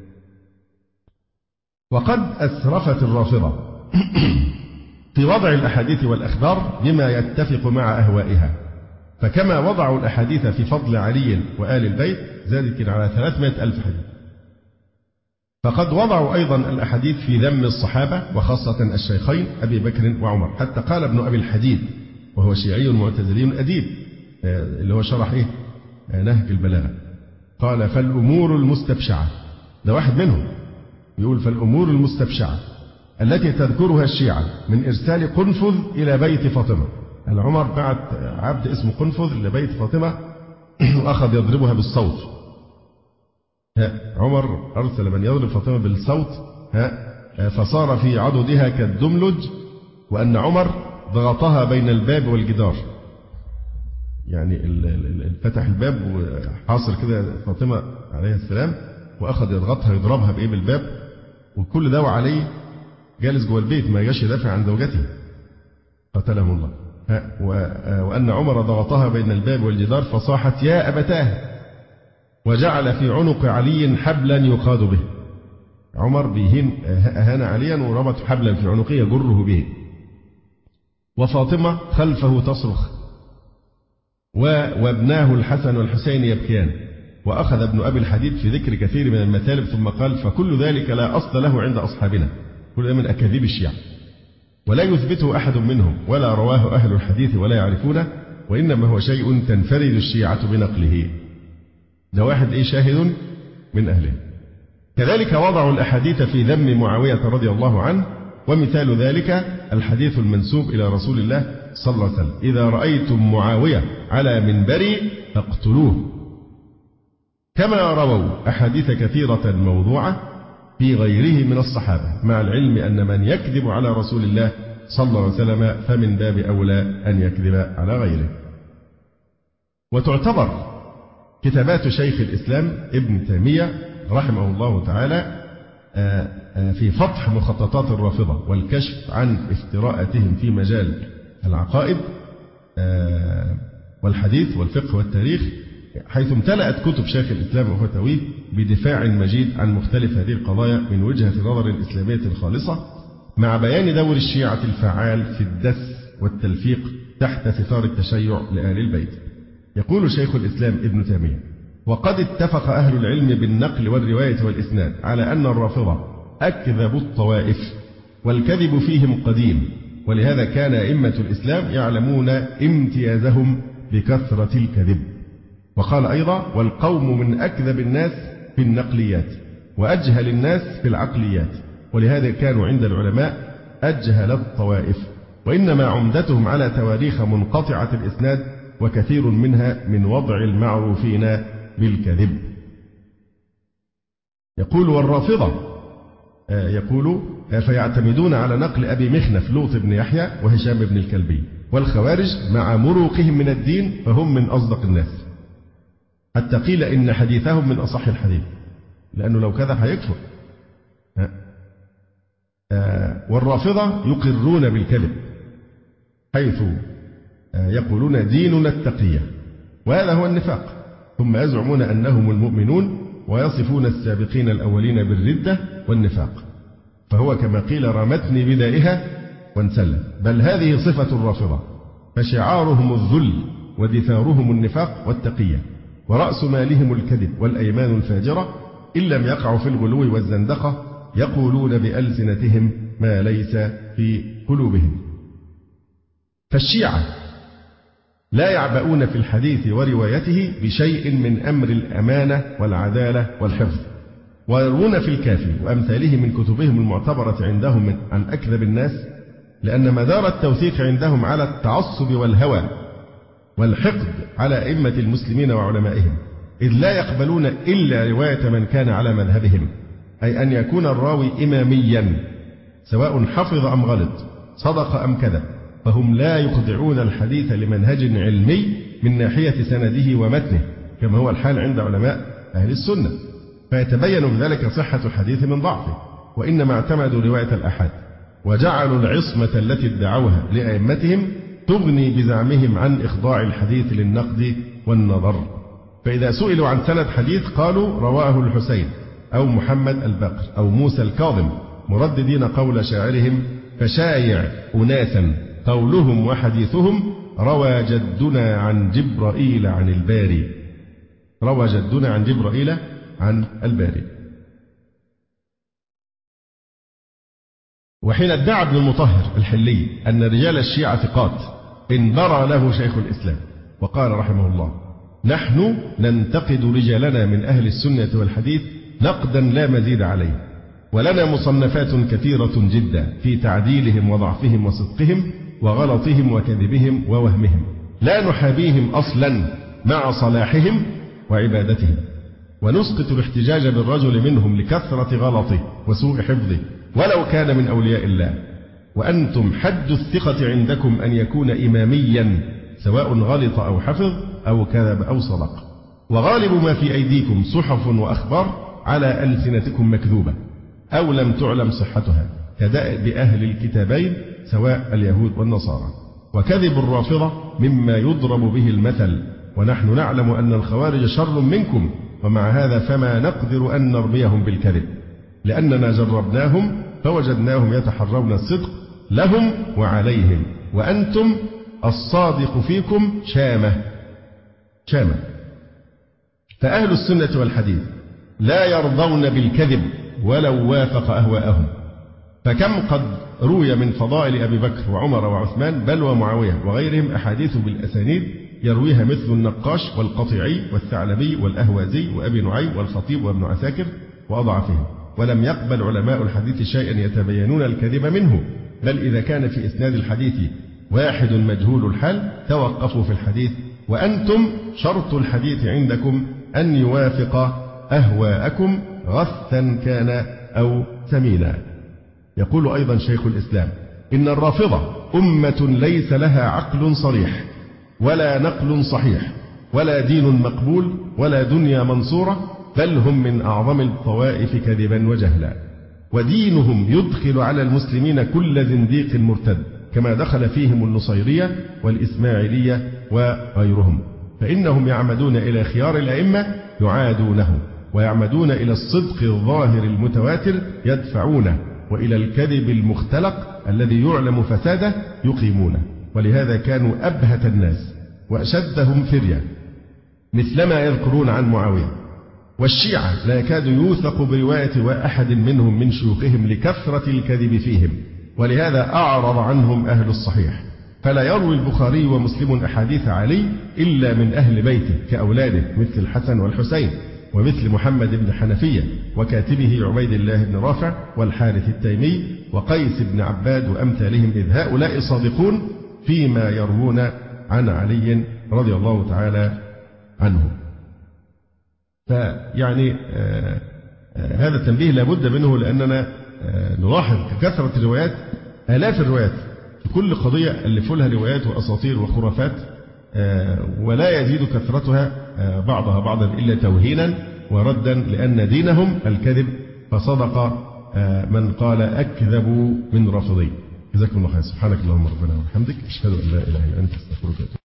وقد أسرفت الرافضة في وضع الأحاديث والأخبار بما يتفق مع أهوائها فكما وضعوا الأحاديث في فضل علي وآل البيت زادت على ثلاثمائة ألف حديث فقد وضعوا أيضا الأحاديث في ذم الصحابة وخاصة الشيخين أبي بكر وعمر حتى قال ابن أبي الحديد وهو شيعي معتزلي أديب اللي هو شرح إيه نهج البلاغة قال فالأمور المستبشعة ده واحد منهم يقول فالأمور المستبشعة التي تذكرها الشيعة من إرسال قنفذ إلى بيت فاطمة. عمر بعت عبد اسمه قنفذ لبيت فاطمة وأخذ يضربها بالصوت. عمر أرسل من يضرب فاطمة بالصوت فصار في عضدها كالدملج وأن عمر ضغطها بين الباب والجدار. يعني فتح الباب وحاصر كده فاطمة عليه السلام وأخذ يضغطها يضربها بإيه بالباب وكل ده وعليه جالس جوه البيت ما جاش يدافع عن زوجته قتله الله. وأن عمر ضغطها بين الباب والجدار فصاحت يا أبتاه وجعل في عنق علي حبلا يقاد به. عمر بيهين أهان عليا وربط حبلا في عنقه يجره به وفاطمة خلفه تصرخ وابناه الحسن والحسين يبكيان. وأخذ ابن أبي الحديد في ذكر كثير من المثالب ثم قال فكل ذلك لا أصل له عند أصحابنا كل من أكاذيب الشيعة ولا يثبته أحد منهم ولا رواه أهل الحديث ولا يعرفونه وإنما هو شيء تنفرد الشيعة بنقله. ده واحد إيه شاهد من أهله. كذلك وضعوا الأحاديث في ذم معاوية رضي الله عنه ومثال ذلك الحديث المنسوب إلى رسول الله صلى الله عليه وسلم إذا رأيتم معاوية على منبري فاقتلوه. كما رووا أحاديث كثيرة موضوعة في غيره من الصحابة مع العلم أن من يكذب على رسول الله صلى الله عليه وسلم فمن باب أولى أن يكذب على غيره. وتعتبر كتابات شيخ الإسلام ابن تيمية رحمه الله تعالى في فتح مخططات الرافضة والكشف عن افتراءاتهم في مجال العقائد والحديث والفقه والتاريخ، حيث امتلأت كتب شيخ الإسلام وفتاويه بدفاع مجيد عن مختلف هذه القضايا من وجهة نظر الإسلامية الخالصة، مع بيان دور الشيعة الفعال في الدس والتلفيق تحت ستار التشيع لآل البيت. يقول شيخ الإسلام ابن تيمية: وقد اتفق أهل العلم بالنقل والرواية والإسناد على أن الرافضة أكذب الطوائف، والكذب فيهم قديم، ولهذا كان أئمة الإسلام يعلمون امتيازهم بكثرة الكذب. وقال أيضا: والقوم من أكذب الناس في النقليات وأجهل الناس في العقليات، ولهذا كانوا عند العلماء أجهل الطوائف، وإنما عمدتهم على تواريخ منقطعة الإسناد، وكثير منها من وضع المعروفين بالكذب. يقول: والرافضة يقول فيعتمدون على نقل أبي مخنف لوط بن يحيى وهشام بن الكلبي. والخوارج مع مروقهم من الدين فهم من أصدق الناس، حتى قيل إن حديثهم من أصح الحديث، لأنه لو كذا هيكفر. والرافضة يقرون بالكذب، حيث يقولون ديننا التقية، وهذا هو النفاق، ثم يزعمون أنهم المؤمنون ويصفون السابقين الأولين بالردة والنفاق، فهو كما قيل: رمتني بدائها وانسلم. بل هذه صفة الرافضة، فشعارهم الذل ودثارهم النفاق والتقية، ورأس مالهم الكذب والأيمان الفاجرة، إن لم يقعوا في الغلو والزندقة يقولون بألسنتهم ما ليس في قلوبهم. فالشيعة لا يعبؤون في الحديث وروايته بشيء من أمر الأمانة والعدالة والحفظ، ويروون في الكافي وأمثاله من كتبهم المعتبرة عندهم من عن أكذب الناس، لأن مدار التوثيق عندهم على التعصب والهوى والحقد على أئمة المسلمين وعلمائهم، إذ لا يقبلون إلا رواية من كان على مذهبهم، أي أن يكون الراوي إماميا سواء حفظ أم غلط، صدق أم كذب، فهم لا يخضعون الحديث لمنهج علمي من ناحية سنده ومتنه، كما هو الحال عند علماء أهل السنة، فيتبين بذلك صحة الحديث من ضعفه، وإنما اعتمدوا رواية الأحاد، وجعلوا العصمة التي ادعوها لأئمتهم تغني بزعمهم عن إخضاع الحديث للنقد والنظر. فإذا سئلوا عن سند حديث قالوا: رواه الحسين أو محمد الباقر أو موسى الكاظم، مرددين قول شاعرهم: فشايع أناسا قولهم وحديثهم روى جدنا عن جبرائيل عن الباري. روى جدنا عن جبرائيل عن الباري. وحين ادعى ابن المطهر الحلي أن رجال الشيعة ثقات، انبرى له شيخ الإسلام وقال رحمه الله: نحن ننتقد رجالنا من أهل السنة والحديث نقدا لا مزيد عليه، ولنا مصنفات كثيرة جدا في تعديلهم وضعفهم وصدقهم وغلطهم وكذبهم ووهمهم، لا نحابيهم أصلا مع صلاحهم وعبادتهم، ونسقط الاحتجاج بالرجل منهم لكثرة غلطه وسوء حفظه ولو كان من أولياء الله. وأنتم حد الثقة عندكم أن يكون إماميا سواء غلط أو حفظ أو كذب أو صدق، وغالب ما في أيديكم صحف وأخبار على ألسنتكم مكذوبة أو لم تعلم صحتها، كدأب أهل الكتابين سواء اليهود والنصارى. وكذب الرافضة مما يضرب به المثل، ونحن نعلم أن الخوارج شر منكم، ومع هذا فما نقدر أن نرميهم بالكذب، لأننا جربناهم فوجدناهم يتحرون الصدق لهم وعليهم، وأنتم الصادق فيكم شامة شامة. فأهل السنة والحديث لا يرضون بالكذب ولو وافق أهواءهم، فكم قد روي من فضائل أبي بكر وعمر وعثمان بل ومعاوية وغيرهم أحاديث بالأسانيد يرويها مثل النقاش والقطيعي والثعلبي والأهوازي وأبي نعيم والخطيب وابن عساكر وأضعفهم، ولم يقبل علماء الحديث شيئا يتبينون الكذب منه، بل إذا كان في إسناد الحديث واحد مجهول الحال توقفوا في الحديث، وأنتم شرط الحديث عندكم أن يوافق أهواءكم غثا كان أو ثمينا. يقول أيضا شيخ الإسلام: إن الرافضة أمة ليس لها عقل صريح ولا نقل صحيح، ولا دين مقبول ولا دنيا منصورة، بل هم من أعظم الطوائف كذبا وجهلا. ودينهم يدخل على المسلمين كل زنديق مرتد، كما دخل فيهم النصيرية والإسماعيلية وغيرهم، فإنهم يعمدون إلى خيار الأئمة يعادونه، ويعمدون إلى الصدق الظاهر المتواتر يدفعونه، وإلى الكذب المختلق الذي يعلم فساده يقيمونه. ولهذا كانوا أبهت الناس وأشدهم فرية، مثلما يذكرون عن معاوية. والشيعة لا يكاد يوثق برواية أحد منهم من شيوخهم لكثرة الكذب فيهم، ولهذا أعرض عنهم أهل الصحيح، فلا يروي البخاري ومسلم أحاديث علي إلا من أهل بيته كأولاده مثل الحسن والحسين، ومثل محمد بن حنفية وكاتبه عبيد الله بن رافع والحارث التيمي وقيس بن عباد وأمثالهم، إذ هؤلاء صادقون فيما يروون عن علي رضي الله تعالى عنه. فيعني آه آه هذا التنبيه لابد منه، لأننا آه نلاحظ كثرة الروايات، آلاف الروايات في كل قضية ألفوا لها روايات وأساطير وخرافات، آه ولا يزيد كثرتها آه بعضها بعضا إلا توهينا وردا، لأن دينهم الكذب، فصدق آه من قال أكذب من رافضي. جزاكم الله خير. سبحانك اللهم ربنا وبحمدك، أشهد أن لا إله إلا أنت، أستغفرك.